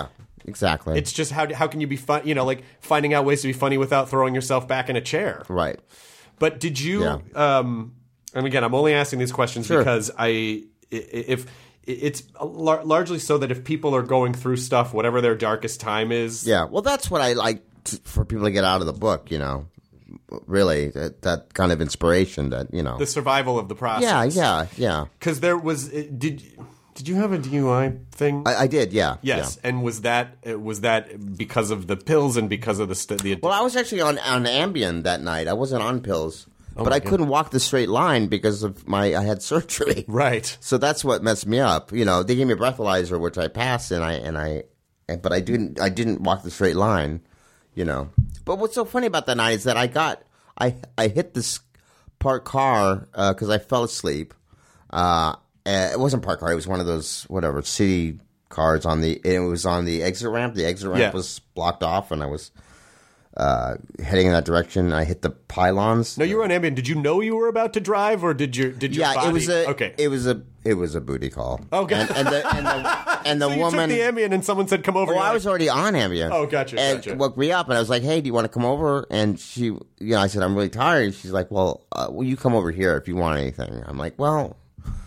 exactly. It's just how can you be fun? Like finding out ways to be funny without throwing yourself back in a chair. Right. But did you? Yeah. And again, I'm only asking these questions because if it's largely so that if people are going through stuff, whatever their darkest time is. Yeah. Well, that's what I like for people to get out of the book. Really, that kind of inspiration that the survival of the process. Yeah. Because there was did you have a DUI thing? I did. Yeah. Yes, and was that because of the pills and because of the Well, I was actually on Ambien that night. I wasn't on pills. But I couldn't walk the straight line because of I had surgery. Right. So that's what messed me up. They gave me a breathalyzer, which I passed, but I didn't walk the straight line. But what's so funny about that night is that I hit this parked car because I fell asleep. It wasn't parked car; it was one of those city cars it was on the exit ramp. The exit ramp was blocked off, and I was heading in that direction. I hit the pylons. No, you were on Ambien. Did you know you were about to drive, or did your body? It was a booty call. Okay. And the so woman you took the Ambien, and someone said, "Come over." Well, I was already on Ambien. Oh, gotcha. And woke me up, and I was like, "Hey, do you want to come over?" And she, I said, "I'm really tired." She's like, "Well, will you come over here if you want anything?" I'm like, "Well."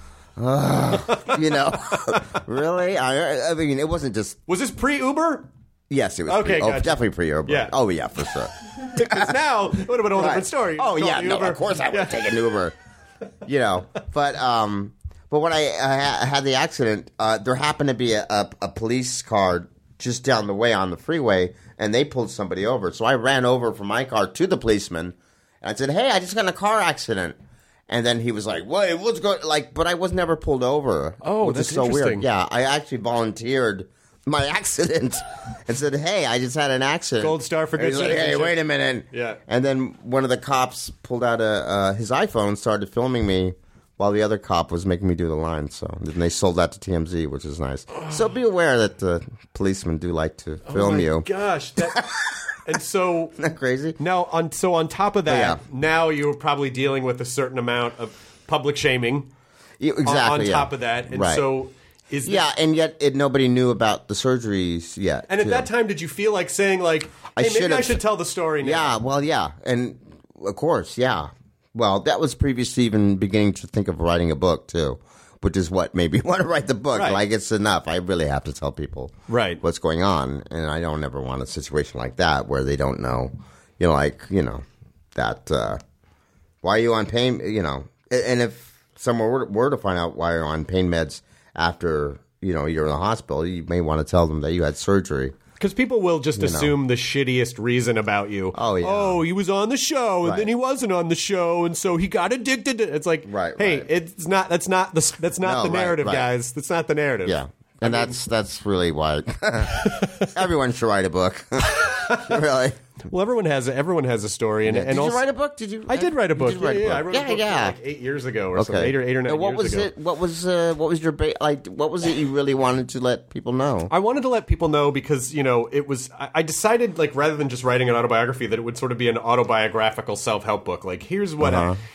Really? I mean, it wasn't just. Was this pre-Uber? Yes, it was. Okay, gotcha. Definitely pre-Uber. Yeah. Oh, yeah, for sure. Because now it would have been a whole different story. Oh, yeah, no, of course I would have taken Uber. But when I had the accident, there happened to be a police car just down the way on the freeway, and they pulled somebody over. So I ran over from my car to the policeman, and I said, "Hey, I just got in a car accident." And then he was like, "Wait, what's going?" But I was never pulled over. Oh, which that's is so interesting. weird. Yeah, I actually volunteered my accident and said, "Hey, I just had an accident." Gold star for good citizenship. Hey, wait a minute. Yeah. And then one of the cops pulled out his iPhone, started filming me while the other cop was making me do the line. So then they sold that to TMZ, which is nice. So be aware that the policemen do like to film you. Oh, my gosh. And so, isn't that crazy? Now, on top of that, now you're probably dealing with a certain amount of public shaming. Exactly. On top of that, and so and yet nobody knew about the surgeries yet. And at that time, did you feel like saying "Hey, maybe I should tell the story now"? Yeah. Well, yeah, and of course, yeah. Well, that was previous to even beginning to think of writing a book too. Which is what made me want to write the book. Right. Like, it's enough. I really have to tell people what's going on. And I don't ever want a situation like that where they don't know, that, why are you on pain, and if someone were to find out why you're on pain meds after, you're in the hospital, you may want to tell them that you had surgery. Because people will just assume the shittiest reason about you. Oh, yeah. Oh, he was on the show, and then he wasn't on the show, and so he got addicted to it. It's like, it's not. That's not the narrative, guys. That's not the narrative. Yeah, and that's really why everyone should write a book. Really. Well, everyone has a story, and did you write a book? Did you? I did write a book. I wrote a book like 8 years ago or something. 8 or 9 what years was ago. it? What was your what was it you really wanted to let people know? I wanted to let people know because it was. I decided rather than just writing an autobiography that it would sort of be an autobiographical self-help book. Here's what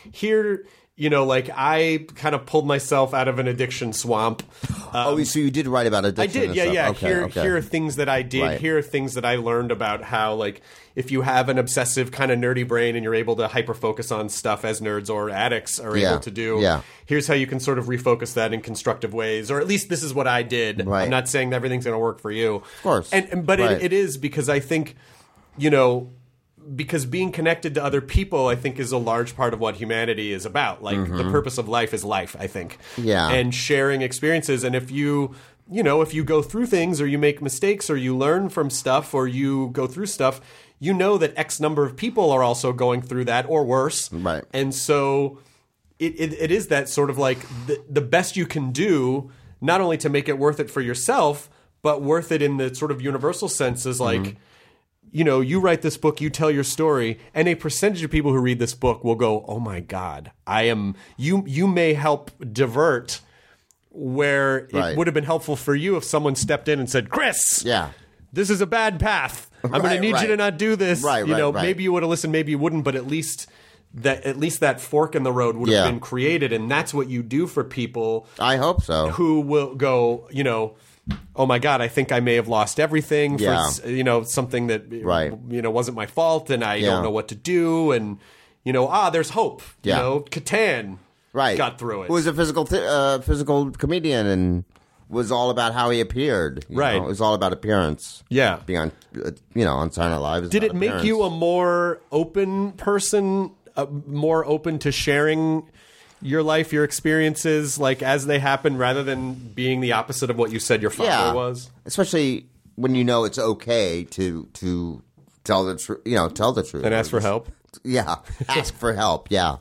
I kind of pulled myself out of an addiction swamp. So you did write about addiction. I did, yeah. Okay, here are things that I did. Right. Here are things that I learned about how, if you have an obsessive kind of nerdy brain and you're able to hyper-focus on stuff as nerds or addicts are able to do, here's how you can sort of refocus that in constructive ways. Or at least this is what I did. Right. I'm not saying that everything's going to work for you. Of course. But it is because I think, because being connected to other people, I think, is a large part of what humanity is about. The purpose of life is life, I think. Yeah. And sharing experiences. And if you go through things or you make mistakes or you learn from stuff or you go through stuff, that X number of people are also going through that or worse. Right. And so it is that sort of the best you can do, not only to make it worth it for yourself, but worth it in the sort of universal sense is you write this book, you tell your story, and a percentage of people who read this book will go, "Oh my God, you may help divert where it would have been helpful for you if someone stepped in and said, Chris, this is a bad path. I'm going to need you to not do this." Maybe you would have listened, maybe you wouldn't, but at least that fork in the road would have been created, and that's what you do for people. I hope so. Who will go, oh my God, I think I may have lost everything for, something that, wasn't my fault, and I don't know what to do. And, there's hope. Catan got through it. Who was a physical comedian and was all about how he appeared. You know? It was all about appearance. Yeah. Being on, on Saturday Night Live. Did it make you a more open person, more open to sharing your life, your experiences, like as they happen, rather than being the opposite of what you said your father was? Especially when it's okay to tell the truth. Tell the truth and ask for help. Yeah, ask for help. Yeah.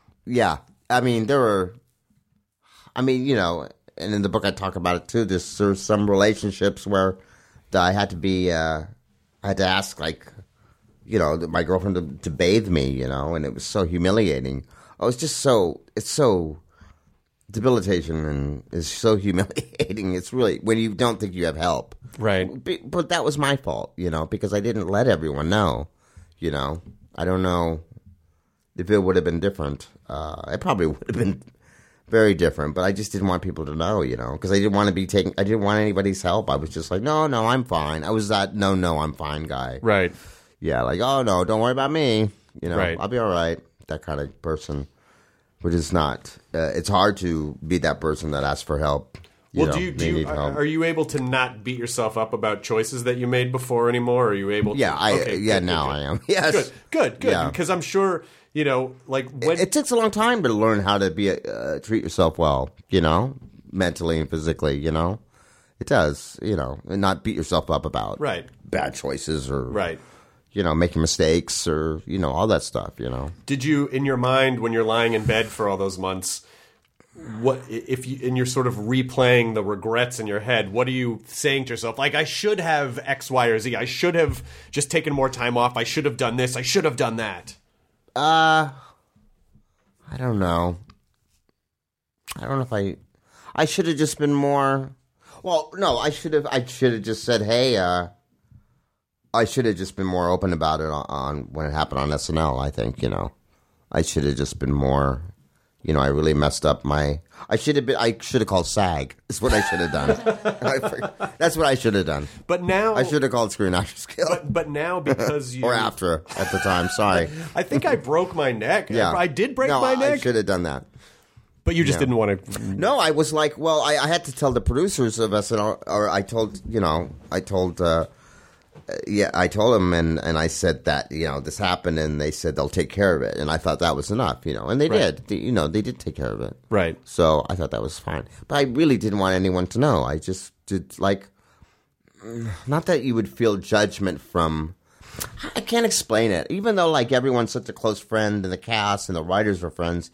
I mean, and in the book I talk about it too. There's some relationships where I had to ask, like, my girlfriend to bathe me, and it was so humiliating. Oh, it's so debilitating and it's so humiliating. It's really, when you don't think you have help. Right. But that was my fault, because I didn't let everyone know, I don't know if it would have been different. It probably would have been very different, but I just didn't want people to know, because I didn't want I didn't want anybody's help. I was just like, no, I'm fine. I was that, no, I'm fine guy. Right. Yeah, like, oh, no, don't worry about me. Right. I'll be all right. That kind of person, which is not. It's hard to be that person that asks for help. Well, are you able to not beat yourself up about choices that you made before anymore? Are you able to? Yeah, I am. Yes. Good. Yeah. Because I'm sure, like when it takes a long time to learn how to treat yourself well, mentally and physically, It does, and not beat yourself up about bad choices or making mistakes or, all that stuff, Did you, in your mind, when you're lying in bed for all those months, and you're sort of replaying the regrets in your head, what are you saying to yourself? Like, I should have X, Y, or Z. I should have just taken more time off. I should have done this. I should have done that. I don't know. I don't know if I should have just been more, well, no, I should have just said, hey, I should have just been more open about it on when it happened on SNL, I think, I should have just been more, I really messed up I should have called SAG. Is what I should have done. That's what I should have done. But now I should have called Screen Actors Guild. But now, because you or after at the time, sorry. I think I broke my neck. Yeah. I did break my neck. I should have done that. But you just didn't want to. No, I was like, well, I had to tell the producers of SNL, or I told them, and I said that, this happened, and they said they'll take care of it. And I thought that was enough, and they did. They did take care of it. Right. So I thought that was fine. But I really didn't want anyone to know. I just did, like, not that you would feel judgment from, I can't explain it. Even though, like, everyone's such a close friend, and the cast and the writers were friends,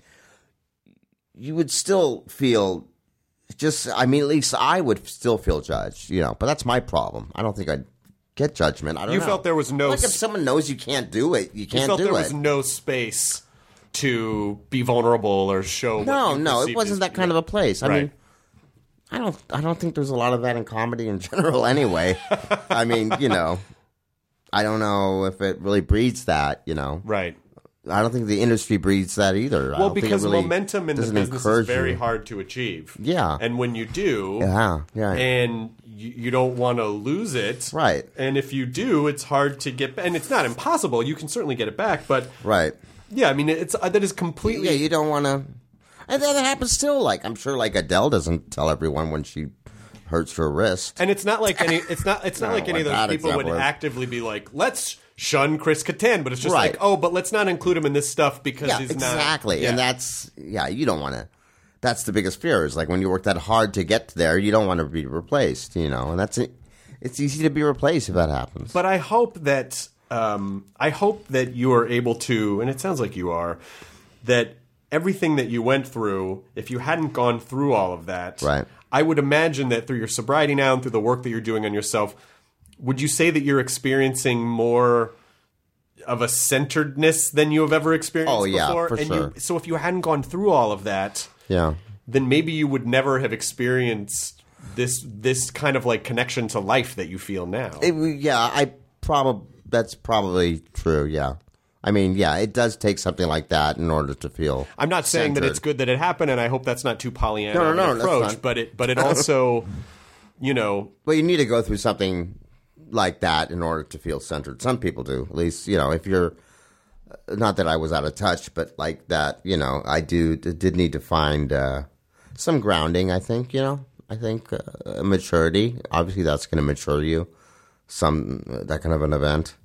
you would still feel at least I would still feel judged, But that's my problem. I don't think I'd get judgment. I don't know. You felt there was no... Like if someone knows you can't do it, you can't do it. You felt there was no space to be vulnerable or show No, it wasn't that kind of a place. I mean, I don't think there's a lot of that in comedy in general anyway. I mean, I don't know if it really breeds that, Right. I don't think the industry breeds that either. Well, because momentum in the business is very hard to achieve. Yeah. And when you do, and you don't want to lose it. Right. And if you do, it's hard to get back. And it's not impossible. You can certainly get it back. But right. Yeah, I mean, that is completely... Yeah, you don't want to... And that happens still. Like, I'm sure, like, Adele doesn't tell everyone when she hurts her wrist. And it's not like any... It's not like any of those people would actively be like, let's shun Chris Kattan, but it's just like, oh, but let's not include him in this stuff because he's not... Exactly. Yeah. And that's... Yeah, you don't want to... That's the biggest fear, is like when you work that hard to get there, you don't want to be replaced, and that's it. It's easy to be replaced if that happens. But I hope that you are able to, and it sounds like you are, that everything that you went through, if you hadn't gone through all of that, right. I would imagine that through your sobriety now and through the work that you're doing on yourself, would you say that you're experiencing more of a centeredness than you have ever experienced before? Oh, yeah, for sure. So if you hadn't gone through all of that... Yeah. Then maybe you would never have experienced this kind of like connection to life that you feel now. That's probably true. Yeah. I mean, yeah, it does take something like that in order to feel. I'm not saying centered. that it's good that it happened, and I hope that's not too Pollyanna no, approach. But it also Well, you need to go through something like that in order to feel centered. Some people do, at least, if you're, not that I was out of touch, but like that, I did need to find some grounding, I think, I think maturity. Obviously, that's going to mature you, that kind of an event.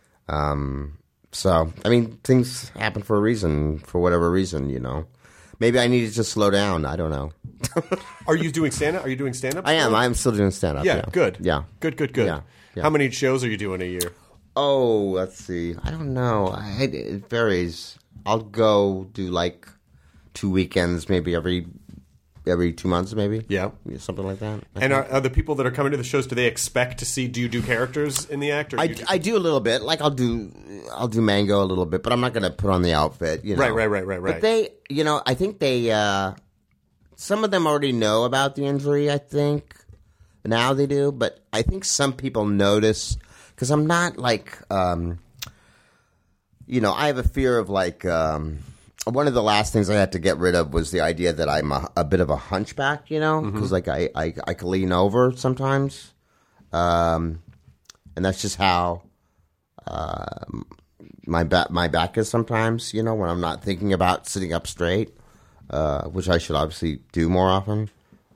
So, I mean, things happen for a reason, for whatever reason, Maybe I need to just slow down. I don't know. Are you doing stand-up? I am. I'm still doing stand-up. Yeah, good. Yeah. Good. Yeah. How many shows are you doing a year? Oh, let's see. I don't know. It varies. I'll go do like 2 weekends, maybe every 2 months, maybe. Yeah. Something like that. And are the people that are coming to the shows, do they expect to see, do you do characters in the act? Or I do a little bit. Like I'll do Mango a little bit, but I'm not going to put on the outfit, Right. But they, I think they, some of them already know about the injury, I think. Now they do, but I think some people notice, because I'm not like, I have a fear of like, one of the last things I had to get rid of was the idea that I'm a bit of a hunchback, because like I can lean over sometimes, and that's just how my back is sometimes. When I'm not thinking about sitting up straight, which I should obviously do more often.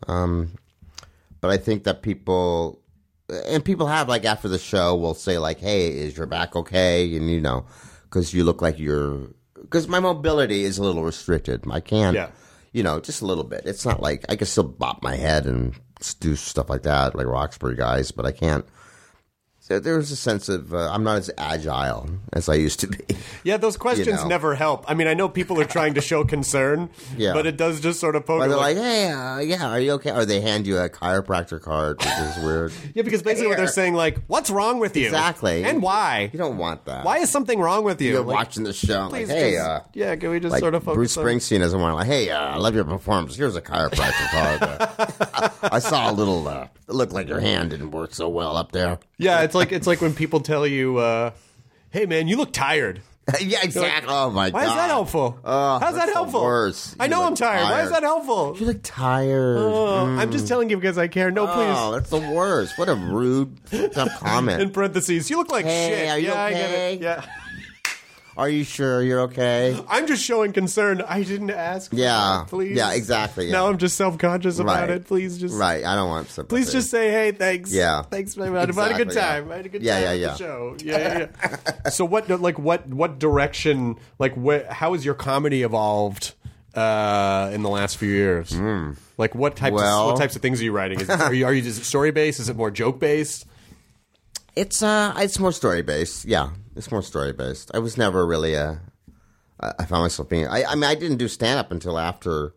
But I think that people have like after the show will say like, "Hey, is your back okay?" And because you look like because my mobility is a little restricted. I can't, just a little bit. It's not like I can still bop my head and do stuff like that, like Roxbury guys, but I can't. So there's a sense of I'm not as agile as I used to be. Yeah, those questions never help. I mean, I know people are trying to show concern, but it does just sort of poke. Or they're like, hey, are you okay? Or they hand you a chiropractor card, which is weird. Yeah, because basically what they're saying, like, what's wrong with you? Exactly. And why? You don't want that. Why is something wrong with you? You're watching the show. Please, like, hey, can we just sort of focus Bruce Springsteen doesn't want to, like, hey, I love your performance. Here's a chiropractor card. I saw a little, it looked like your hand didn't work so well up there. Yeah, it's like when people tell you, hey, man, you look tired. Yeah, exactly. Like, oh, my God. Why is that helpful? How's that helpful? Worse. I know I'm tired. Why is that helpful? You look tired. I'm just telling you because I care. No, please. Oh, that's the worst. What a rude comment. In parentheses, you look like shit. Are you okay? I get it. Yeah. Are you sure you're okay? I'm just showing concern. I didn't ask. Yeah. Please. Yeah, exactly. Yeah. Now I'm just self-conscious about it. Please just. Right. I don't want sympathy. Please just say, hey, thanks. Yeah. Thanks. I had a good time. I had a good time at the show. Yeah. So what direction, how has your comedy evolved in the last few years? Like what types of things are you writing? Are you just story-based? Is it more joke-based? It's more story-based. Yeah. It's more story-based. I was never really I found myself being... I mean, I didn't do stand-up until after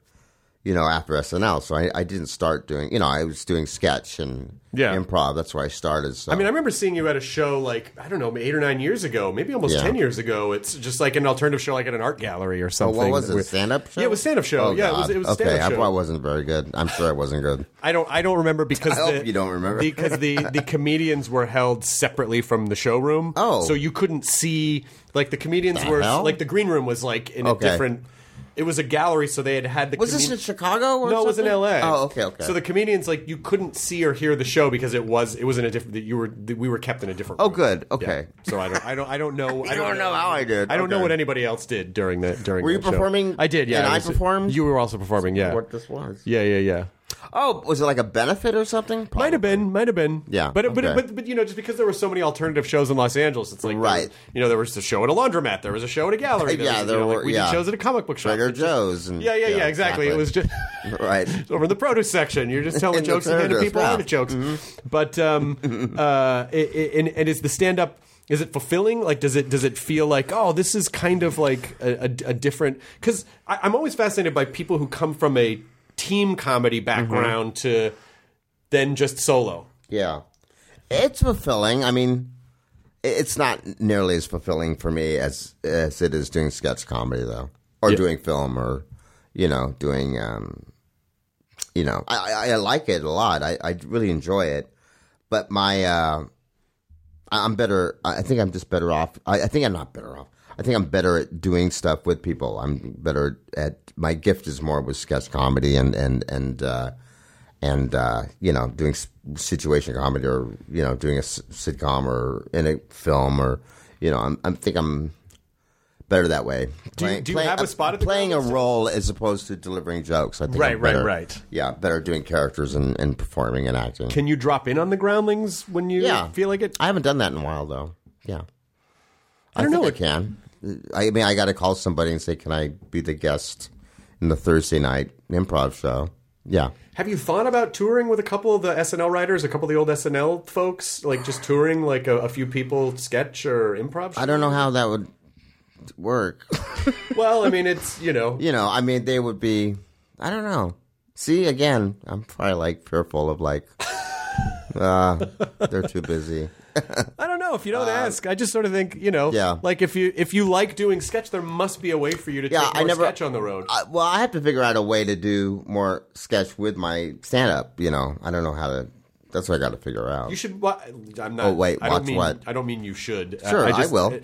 SNL. So I didn't start doing... I was doing sketch and improv. That's where I started. So. I mean, I remember seeing you at a show 8 or 9 years ago, maybe almost 10 years ago. It's just like an alternative show, like at an art gallery or something. What was it? Stand-up show? Yeah, it was stand-up show. Oh, yeah, it was a stand-up show. I wasn't very good. I'm sure I wasn't good. I don't remember because I hope you don't remember. Because the comedians were held separately from the showroom. Oh. So you couldn't see, the comedians were, the green room was in a different... It was a gallery, so they had the... Was this in Chicago or No, something? it was in L.A. Oh, okay. So the comedians, you couldn't see or hear the show because it was in a different... We were kept in a different room. Oh, good. Okay. Yeah. So I don't know... I don't know how I did. I don't know what anybody else did during that show. Were you performing? I did, yeah. And I performed? You were also performing, yeah. What this was. Yeah. Oh, was it like a benefit or something? Probably. Might have been. Yeah. But just because there were so many alternative shows in Los Angeles, it's like right. There was a show at a laundromat, there was a show at a gallery, we did shows at a comic book shop. Trader Joe's. And, yeah, exactly. It was just right over in the produce section. You're just telling jokes and handing people artichokes. Mm-hmm. But and is the stand up? Is it fulfilling? Does it feel like, oh, this is kind of like a different? Because I'm always fascinated by people who come from a team comedy background to then just solo. Yeah. It's fulfilling. I mean, it's not nearly as fulfilling for me as it is doing sketch comedy, though. Or doing film or, doing, I like it a lot. I really enjoy it. But I'm better. I think I'm just better off. I think I'm not better off. I think I'm better at doing stuff with people. I'm better at my gift is more with sketch comedy and and doing situation comedy or doing a sitcom or in a film or I think I'm better that way. Do you have a spot at the playing a role as opposed to delivering jokes? I think right. Yeah, better doing characters and performing and acting. Can you drop in on the Groundlings when you feel like it? I haven't done that in a while though. Yeah, I don't know. I can. I mean, I got to call somebody and say, "Can I be the guest in the Thursday night improv show?" Yeah. Have you thought about touring with a couple of the SNL writers, a couple of the old SNL folks, like just touring like a few people sketch or improv shows? I don't know how that would work. Well, I mean, it's, I mean, they would be, I don't know. See, again, I'm probably like fearful of like, they're too busy. I don't know if you don't ask. I just sort of think, Yeah. like if you like doing sketch, there must be a way for you to take more sketch on the road. Well, I have to figure out a way to do more sketch with my stand-up. I don't know how to. That's what I got to figure out. You should. I'm not. Oh wait, what? I don't mean you should. Sure, I will.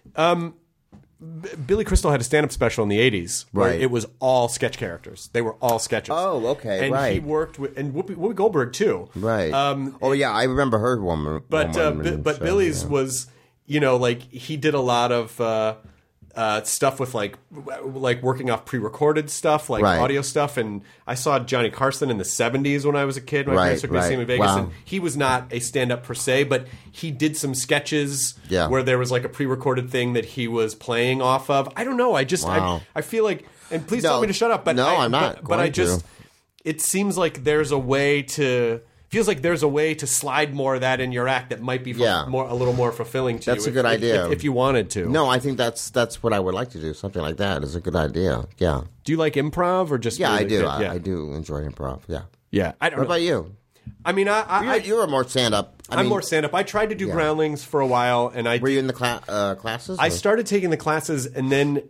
Billy Crystal had a stand-up special in the 80s where Right. it was all sketch characters. They were all sketches. Oh, okay, and right. he worked with and Whoopi Goldberg too. Right. Yeah, I remember her woman. But Billy's was, like he did a lot of stuff with like working off pre-recorded stuff, like Right. audio stuff. And I saw Johnny Carson in the 70s when I was a kid. My parents took me to see him in Vegas. Wow. And he was not a stand-up per se, but he did some sketches where there was like a pre-recorded thing that he was playing off of. I don't know. I just Wow. I feel like, and please tell me to shut up. But no, I'm not. But I just, it seems like there's a way to. Feels like there's a way to slide more of that in your act that might be a little more fulfilling to you. That's a good idea. If you wanted to. No, I think that's what I would like to do. Something like that is a good idea. Yeah. Do you like improv or just? Yeah, really I do. Yeah. I do enjoy improv. Yeah. Yeah. I don't What know. about you? I mean, You're more stand-up. I'm more stand-up. I tried to do Groundlings for a while, and Were you in the classes? I started taking the classes, and then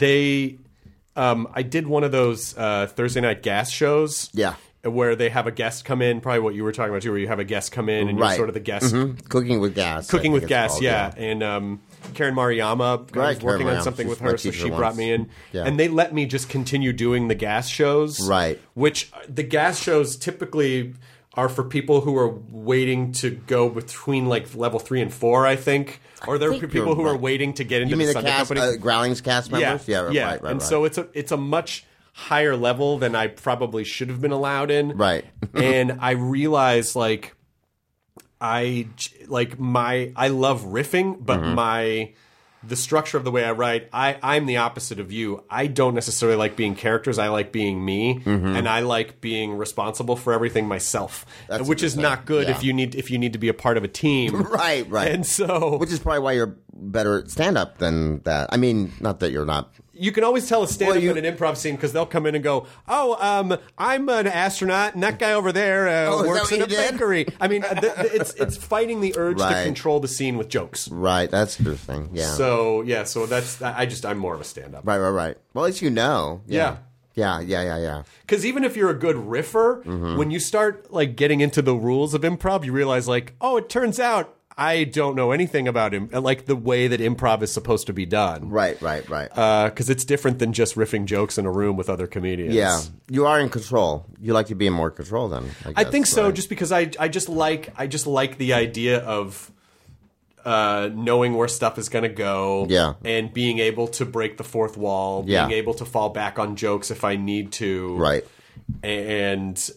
I did one of those Thursday night gas shows. Yeah. Where they have a guest come in, probably what you were talking about too, where you have a guest come in and you're sort of the guest. Mm-hmm. Cooking with Gas. Cooking with Gas, yeah. And Karen Mariyama, I was working on something with her, so she brought me in. Yeah. And they let me just continue doing the gas shows. Right. Which the gas shows typically are for people who are waiting to go between like level 3 and 4, I think. Or there are people who are waiting to get into the Sunday Company. Groundlings cast members? Yeah, right. And so it's a much higher level than I probably should have been allowed in. Right. And I realized like I love riffing, but the structure of the way I write, I'm the opposite of you. I don't necessarily like being characters. I like being me, and I like being responsible for everything myself, which is not good if you need to be a part of a team. Right. And so, which is probably why you're better at stand-up than that. I mean, not that you're not. You can always tell a stand-up in an improv scene because they'll come in and go, I'm an astronaut, and that guy over there works in a bakery. I mean, it's fighting the urge to control the scene with jokes. Right, that's interesting. Yeah. So that's I'm more of a stand-up. Right. Well, at least you know. Yeah. Yeah. Because even if you're a good riffer, when you start like getting into the rules of improv, you realize like, it turns out I don't know anything about him, like the way that improv is supposed to be done. Right. Because it's different than just riffing jokes in a room with other comedians. Yeah, you are in control. You like to be in more control then. I think so, just because I just like the idea of knowing where stuff is going to go. Yeah. And being able to break the fourth wall. Being able to fall back on jokes if I need to. Right. And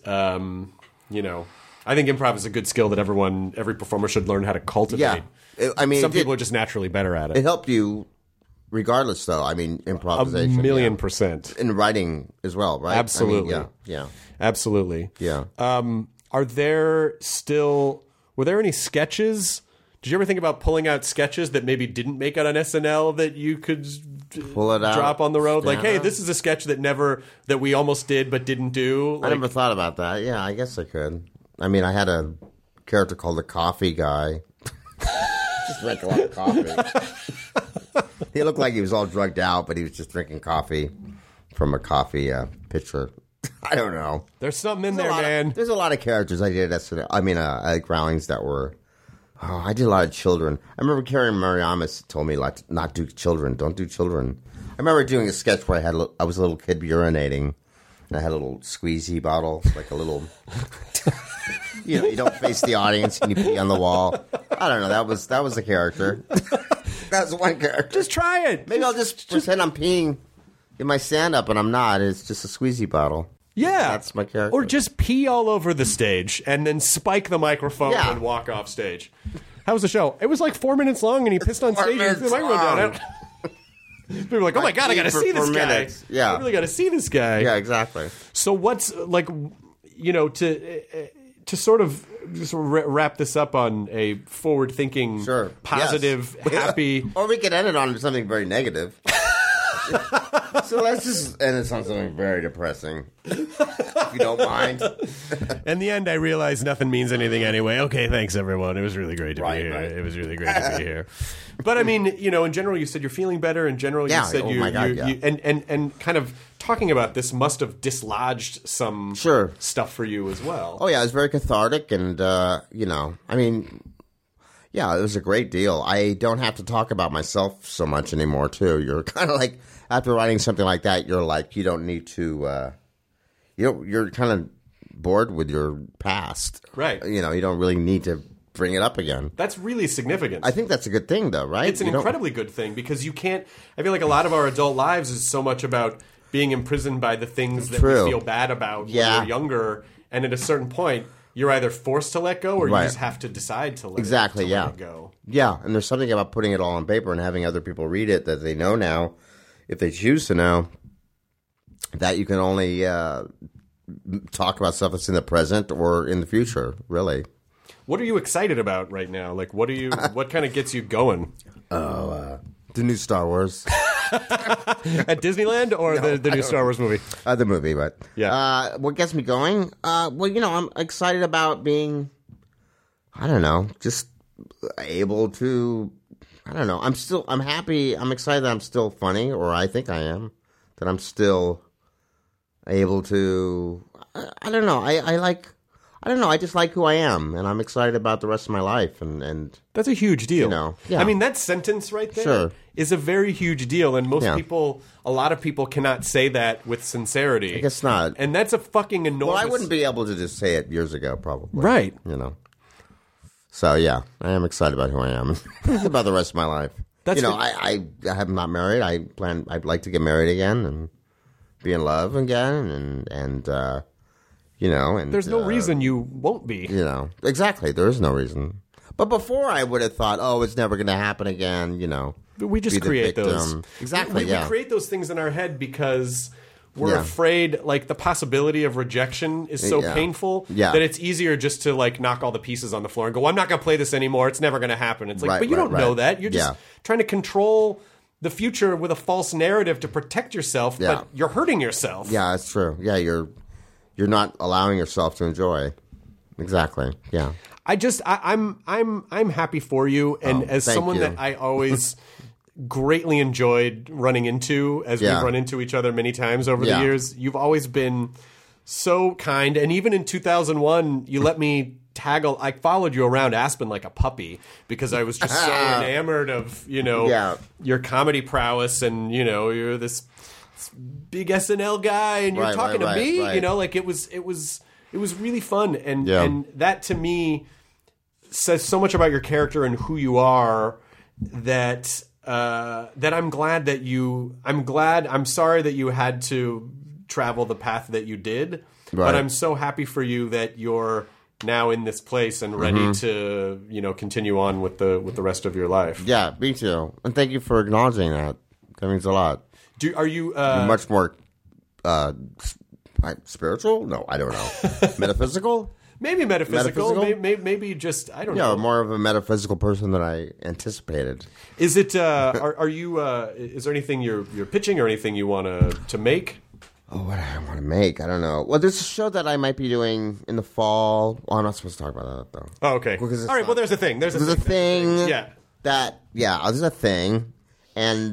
I think improv is a good skill that every performer should learn how to cultivate. Yeah. I mean, some people are just naturally better at it. It helped you regardless, though. I mean, improvisation. 1,000,000%. In writing as well, right? Absolutely. I mean, yeah. Absolutely. Yeah. Were there any sketches? Did you ever think about pulling out sketches that maybe didn't make it on SNL that you could pull it out, drop on the road? Like, hey, this is a sketch that we almost did but didn't do. I never thought about that. Yeah, I guess I could. I mean, I had a character called the Coffee Guy. Just drank a lot of coffee. He looked like he was all drugged out, but he was just drinking coffee from a coffee pitcher. I don't know. There's something in there, man. There's a lot of characters I did at Groundlings that were. Oh, I did a lot of children. I remember Karen Mariyama told me like not do children. Don't do children. I remember doing a sketch where I was a little kid urinating, And I had a little squeezy bottle, like a little... you don't face the audience and you pee on the wall. I don't know. That was the character. That was one character. Just try it. Maybe I'll just pretend I'm peeing in my stand-up, and I'm not. It's just a squeezy bottle. Yeah. That's my character. Or just pee all over the stage and then spike the microphone and walk off stage. How was the show? It was like 4 minutes long, and he pissed on stage and threw the microphone down. People were like, oh my God, I got to see this guy. Yeah. I really got to see this guy. Yeah, exactly. So what's, like, to sort of just wrap this up on a forward-tking, positive, happy... Or we could end it on something very negative. So let's just end it on something very depressing, if you don't mind. In the end, I realized nothing means anything anyway. Okay, thanks, everyone. It was really great to be here. Right. It was really great to be here. But, I mean, in general, you said you're feeling better. In general, you said and kind of talking about this must have dislodged some stuff for you as well. Oh, yeah, it was very cathartic, and, I mean... Yeah, it was a great deal. I don't have to talk about myself so much anymore, too. You're kind of like, after writing something like that, you're like, you don't need to, you're kind of bored with your past. Right. You don't really need to bring it up again. That's really significant. I think that's a good thing, though, right? It's an incredibly good thing, because you can't, I feel like a lot of our adult lives is so much about being imprisoned by the things that we feel bad about when we're younger, and at a certain point... You're either forced to let go, or you just have to decide to let it go. Yeah, and there's something about putting it all on paper and having other people read it that they know now, if they choose to know, that you can only talk about stuff that's in the present or in the future, really. What are you excited about right now? Like, what kind of gets you going? The new Star Wars. At Disneyland, or the new Star Wars movie? The movie, but what gets me going? I'm excited about being, I don't know, just able to, I don't know. I'm happy. I'm excited that I'm still funny, or I think I am. That I'm still able to. I don't know. I don't know. I just like who I am, and I'm excited about the rest of my life. And that's a huge deal. I mean, that sentence right there is a very huge deal, and most people, a lot of people, cannot say that with sincerity. I guess not. And that's a fucking enormous... Well, I wouldn't be able to just say it years ago, probably. Right. So, yeah, I am excited about who I am, about the rest of my life. I am not married. I'd like to get married again and be in love again, and there's no reason you won't be. Exactly. There is no reason. But before, I would have thought, it's never going to happen again, We just create those. Exactly, we create those things in our head because we're afraid, like, the possibility of rejection is so painful that it's easier just to, like, knock all the pieces on the floor and go, I'm not going to play this anymore. It's never going to happen. It's like, but you don't know that. You're just trying to control the future with a false narrative to protect yourself, but you're hurting yourself. Yeah, that's true. Yeah, you're not allowing yourself to enjoy. Exactly. Yeah. I'm happy for you, and as someone that I always greatly enjoyed running into, as we've run into each other many times over the years, you've always been so kind, and even in 2001, you let me I followed you around Aspen like a puppy because I was just so enamored of your comedy prowess, and you're this big SNL guy, and you're talking to me, like it was really fun, and that to me says so much about your character and who you are that I'm glad that I'm sorry that you had to travel the path that you did, but I'm so happy for you that you're now in this place and ready to continue on with the rest of your life. Yeah, me too, and thank you for acknowledging that. That means a lot. Are you You're much more spiritual? No, I don't know. Metaphysical? Maybe metaphysical. Maybe just, I don't know. Yeah, more of a metaphysical person than I anticipated. Is it? Are you? Is there anything you're pitching or anything you want to make? Oh, what do I want to make? I don't know. Well, there's a show that I might be doing in the fall. Oh, I'm not supposed to talk about that, though. Oh, okay. All right. Well, there's a thing. There's a thing. Yeah. There's a thing, and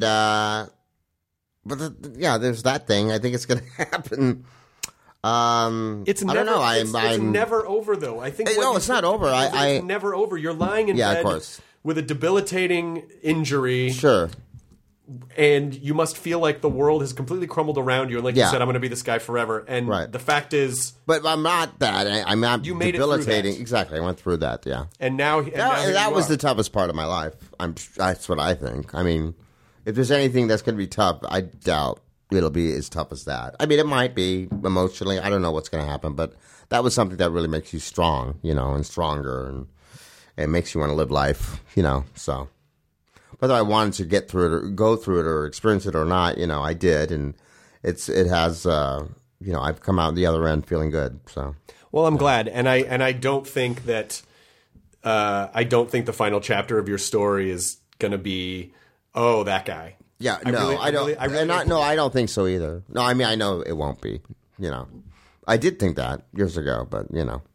there's that thing. I think it's going to happen. It's never, I don't know. It's never over, though. I think. No, it's not over. It's never over. You're lying in bed of course. with a debilitating injury. Sure. and you must feel like the world has completely crumbled around you. And like you said, I'm going to be this guy forever. And the fact is... But I'm not that. I'm not you made debilitating. It through that. Exactly. I went through that, yeah. And now that was the toughest part of my life. That's what I think. I mean, if there's anything that's going to be tough, I doubt it'll be as tough as that. I mean, it might be emotionally. I don't know what's going to happen. But that was something that really makes you strong, and stronger. And it makes you want to live life, so... Whether I wanted to get through it or go through it or experience it or not, I did, and it has, I've come out the other end feeling good. So, well, I'm glad, and I don't think that the final chapter of your story is going to be, oh, that guy. Yeah, I don't think so either. No, I mean I know it won't be. I did think that years ago, but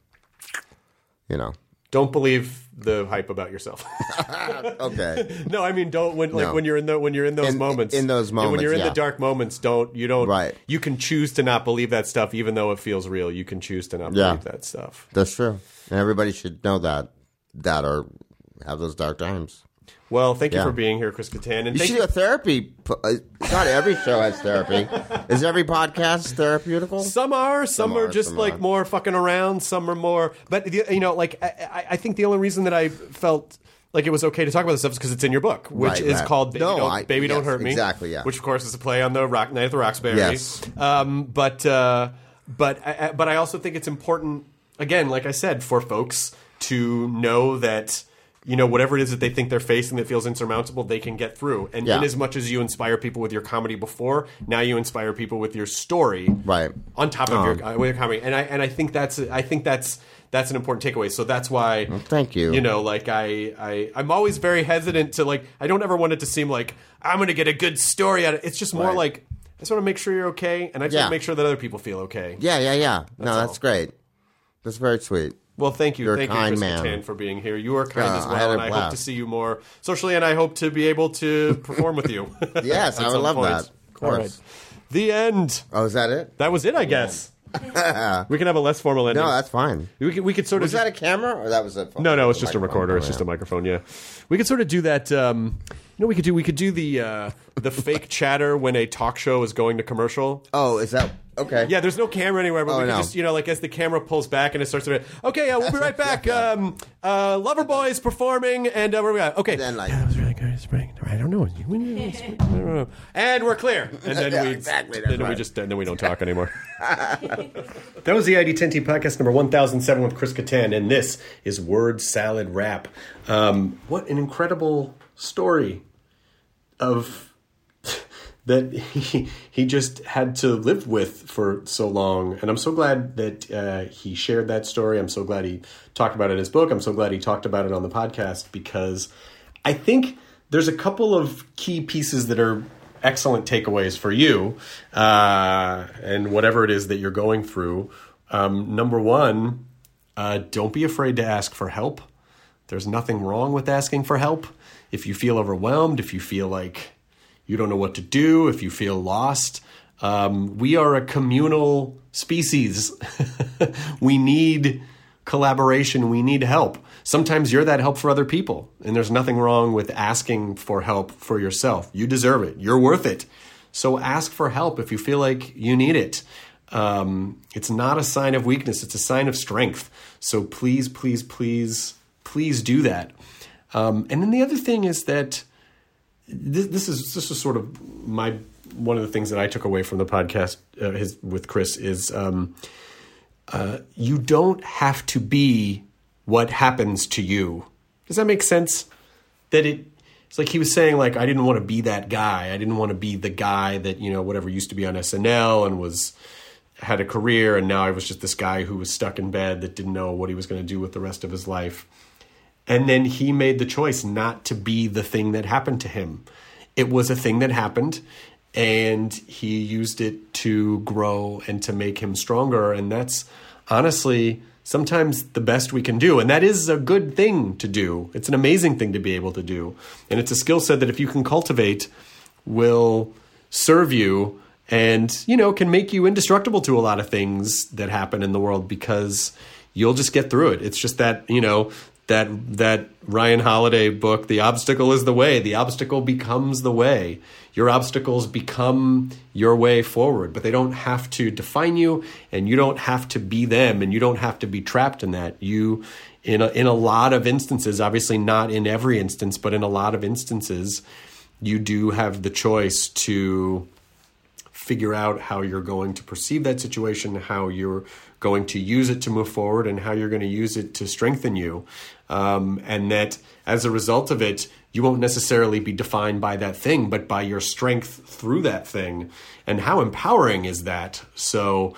Don't believe the hype about yourself. Okay. No, I mean don't when you're in those moments. In those moments, when you're in the dark moments, you don't. Right. You can choose to not believe that stuff, even though it feels real. You can choose to not believe that stuff. That's true, and everybody should know that or have those dark times. Well, thank you for being here, Chris Kattan. And you should do a therapy. Not every show has therapy. Is every podcast therapeutical? Some are. Some are just more fucking around. Some are more. But I think the only reason that I felt like it was okay to talk about this stuff is because it's in your book, which is called "Baby Don't Hurt Me." Exactly. Yeah. Which of course is a play on the Night at the Roxbury. Yes. But I also think it's important, again, like I said, for folks to know that. Whatever it is that they think they're facing that feels insurmountable, they can get through. And in as much as you inspire people with your comedy before, now you inspire people with your story, right? On top of your comedy, and I think that's an important takeaway. So that's why. Well, thank you. I'm always very hesitant to I don't ever want it to seem like I'm going to get a good story out of it. It's just more like I just want to make sure you're okay, and I just want to make sure that other people feel okay. Yeah. That's great. That's very sweet. Well, thank you. Thank you, Chris Kattan, for being here. You are kind as well, and I hope to see you more socially, and I hope to be able to perform with you. Yes, I would love that. Of course. All right. The end. Oh, is that it? That was it, I guess. We can have a less formal ending. No, that's fine. We could sort of... Was that a camera, or that was a phone? No, it's just a recorder. It's just a microphone, yeah. We could sort of do that... we could do the fake chatter when a talk show is going to commercial. Oh, is that... Okay. Yeah, there's no camera anywhere, but we can just, as the camera pulls back and it starts to... Okay, we'll be right back. Loverboy's performing, and where we at? Okay. Then that was really good. I don't know. And we're clear. And then we don't talk anymore. That was the ID10T podcast number 1007 with Chris Kattan, and this is Word Salad Rap. What an incredible story of... that he just had to live with for so long. And I'm so glad that he shared that story. I'm so glad he talked about it in his book. I'm so glad he talked about it on the podcast, because I think there's a couple of key pieces that are excellent takeaways for you and whatever it is that you're going through. Number one, don't be afraid to ask for help. There's nothing wrong with asking for help. If you feel overwhelmed, if you feel like you don't know what to do, if you feel lost. We are a communal species. We need collaboration. We need help. Sometimes you're that help for other people, and there's nothing wrong with asking for help for yourself. You deserve it. You're worth it. So ask for help if you feel like you need it. It's not a sign of weakness. It's a sign of strength. So please, please, please, please do that. And then the other thing is that this is sort of one of the things that I took away from the podcast with Chris is you don't have to be what happens to you. Does that make sense? That it's like he was saying, like, I didn't want to be that guy. I didn't want to be the guy that, whatever used to be on SNL and had a career, and now I was just this guy who was stuck in bed that didn't know what he was going to do with the rest of his life. And then he made the choice not to be the thing that happened to him. It was a thing that happened, and he used it to grow and to make him stronger. And that's honestly sometimes the best we can do. And that is a good thing to do. It's an amazing thing to be able to do. And it's a skill set that if you can cultivate, will serve you and, can make you indestructible to a lot of things that happen in the world, because you'll just get through it. It's just that, that Ryan Holiday book, The Obstacle is the Way. The obstacle becomes the way. Your obstacles become your way forward, but they don't have to define you, and you don't have to be them, and you don't have to be trapped in that. You, in a lot of instances, obviously not in every instance, but in a lot of instances, you do have the choice to figure out how you're going to perceive that situation, how you're going to use it to move forward, and how you're going to use it to strengthen you. And that as a result of it, you won't necessarily be defined by that thing, but by your strength through that thing. And how empowering is that? So,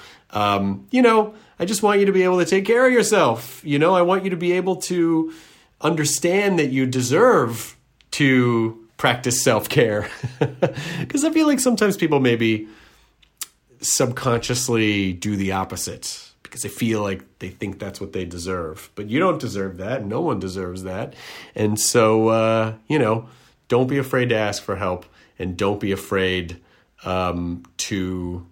I just want you to be able to take care of yourself. I want you to be able to understand that you deserve to practice self-care. Because I feel like sometimes people maybe subconsciously do the opposite because they feel like they think that's what they deserve. But you don't deserve that. No one deserves that. And so, don't be afraid to ask for help, and don't be afraid to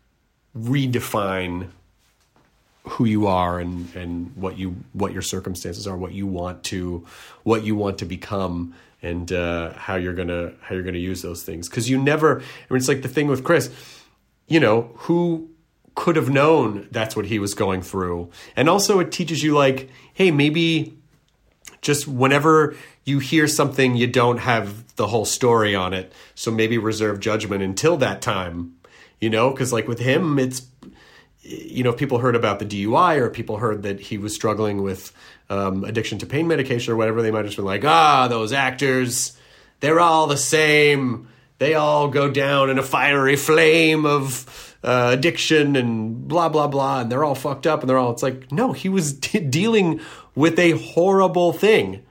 redefine who you are and what your circumstances are, what you want to become, and how you're gonna use those things. Because it's like the thing with Chris, who could have known that's what he was going through. And also it teaches you, like, hey, maybe just whenever you hear something, you don't have the whole story on it. So maybe reserve judgment until that time, because like with him, it's, people heard about the DUI, or people heard that he was struggling with addiction to pain medication or whatever. They might have just been like, those actors, they're all the same. They all go down in a fiery flame of addiction and blah, blah, blah. And they're all fucked up, and it's like, no, he was dealing with a horrible thing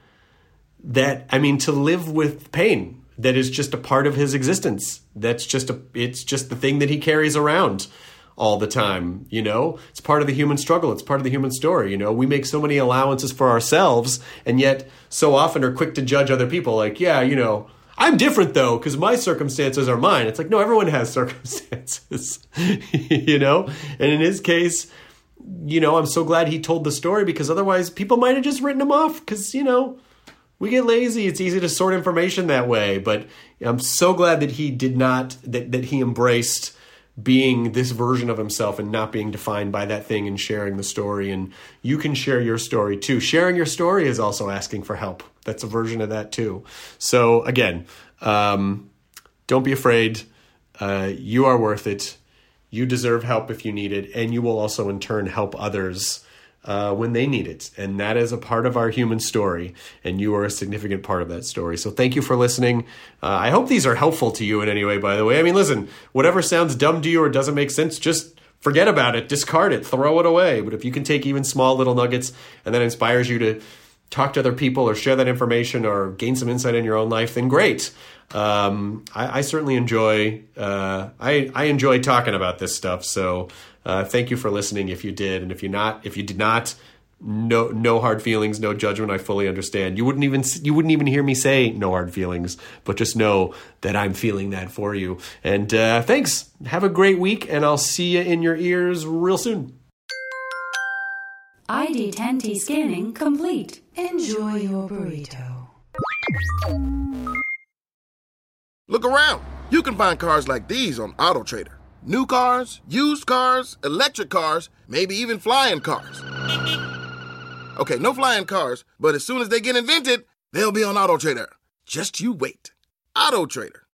to live with pain that is just a part of his existence. It's just the thing that he carries around all the time. It's part of the human struggle. It's part of the human story. We make so many allowances for ourselves, and yet so often are quick to judge other people. Like, I'm different though, because my circumstances are mine. It's like, no, everyone has circumstances, And in his case, I'm so glad he told the story, because otherwise people might have just written him off, because, we get lazy. It's easy to sort information that way. But I'm so glad that he did not, that he embraced being this version of himself and not being defined by that thing, and sharing the story. And you can share your story too. Sharing your story is also asking for help. That's a version of that too. So again, don't be afraid. You are worth it. You deserve help if you need it. And you will also in turn help others when they need it. And that is a part of our human story. And you are a significant part of that story. So thank you for listening. I hope these are helpful to you in any way, by the way. I mean, listen, whatever sounds dumb to you or doesn't make sense, just forget about it, discard it, throw it away. But if you can take even small little nuggets, and that inspires you to talk to other people or share that information or gain some insight in your own life, then great. I certainly enjoy, I enjoy talking about this stuff. So thank you for listening if you did. And if you did not, no hard feelings, no judgment. I fully understand. You wouldn't even hear me say no hard feelings, but just know that I'm feeling that for you. And thanks. Have a great week, and I'll see you in your ears real soon. ID10T scanning complete. Enjoy your burrito. Look around. You can find cars like these on AutoTrader. New cars, used cars, electric cars, maybe even flying cars. Okay, no flying cars, but as soon as they get invented, they'll be on AutoTrader. Just you wait. AutoTrader.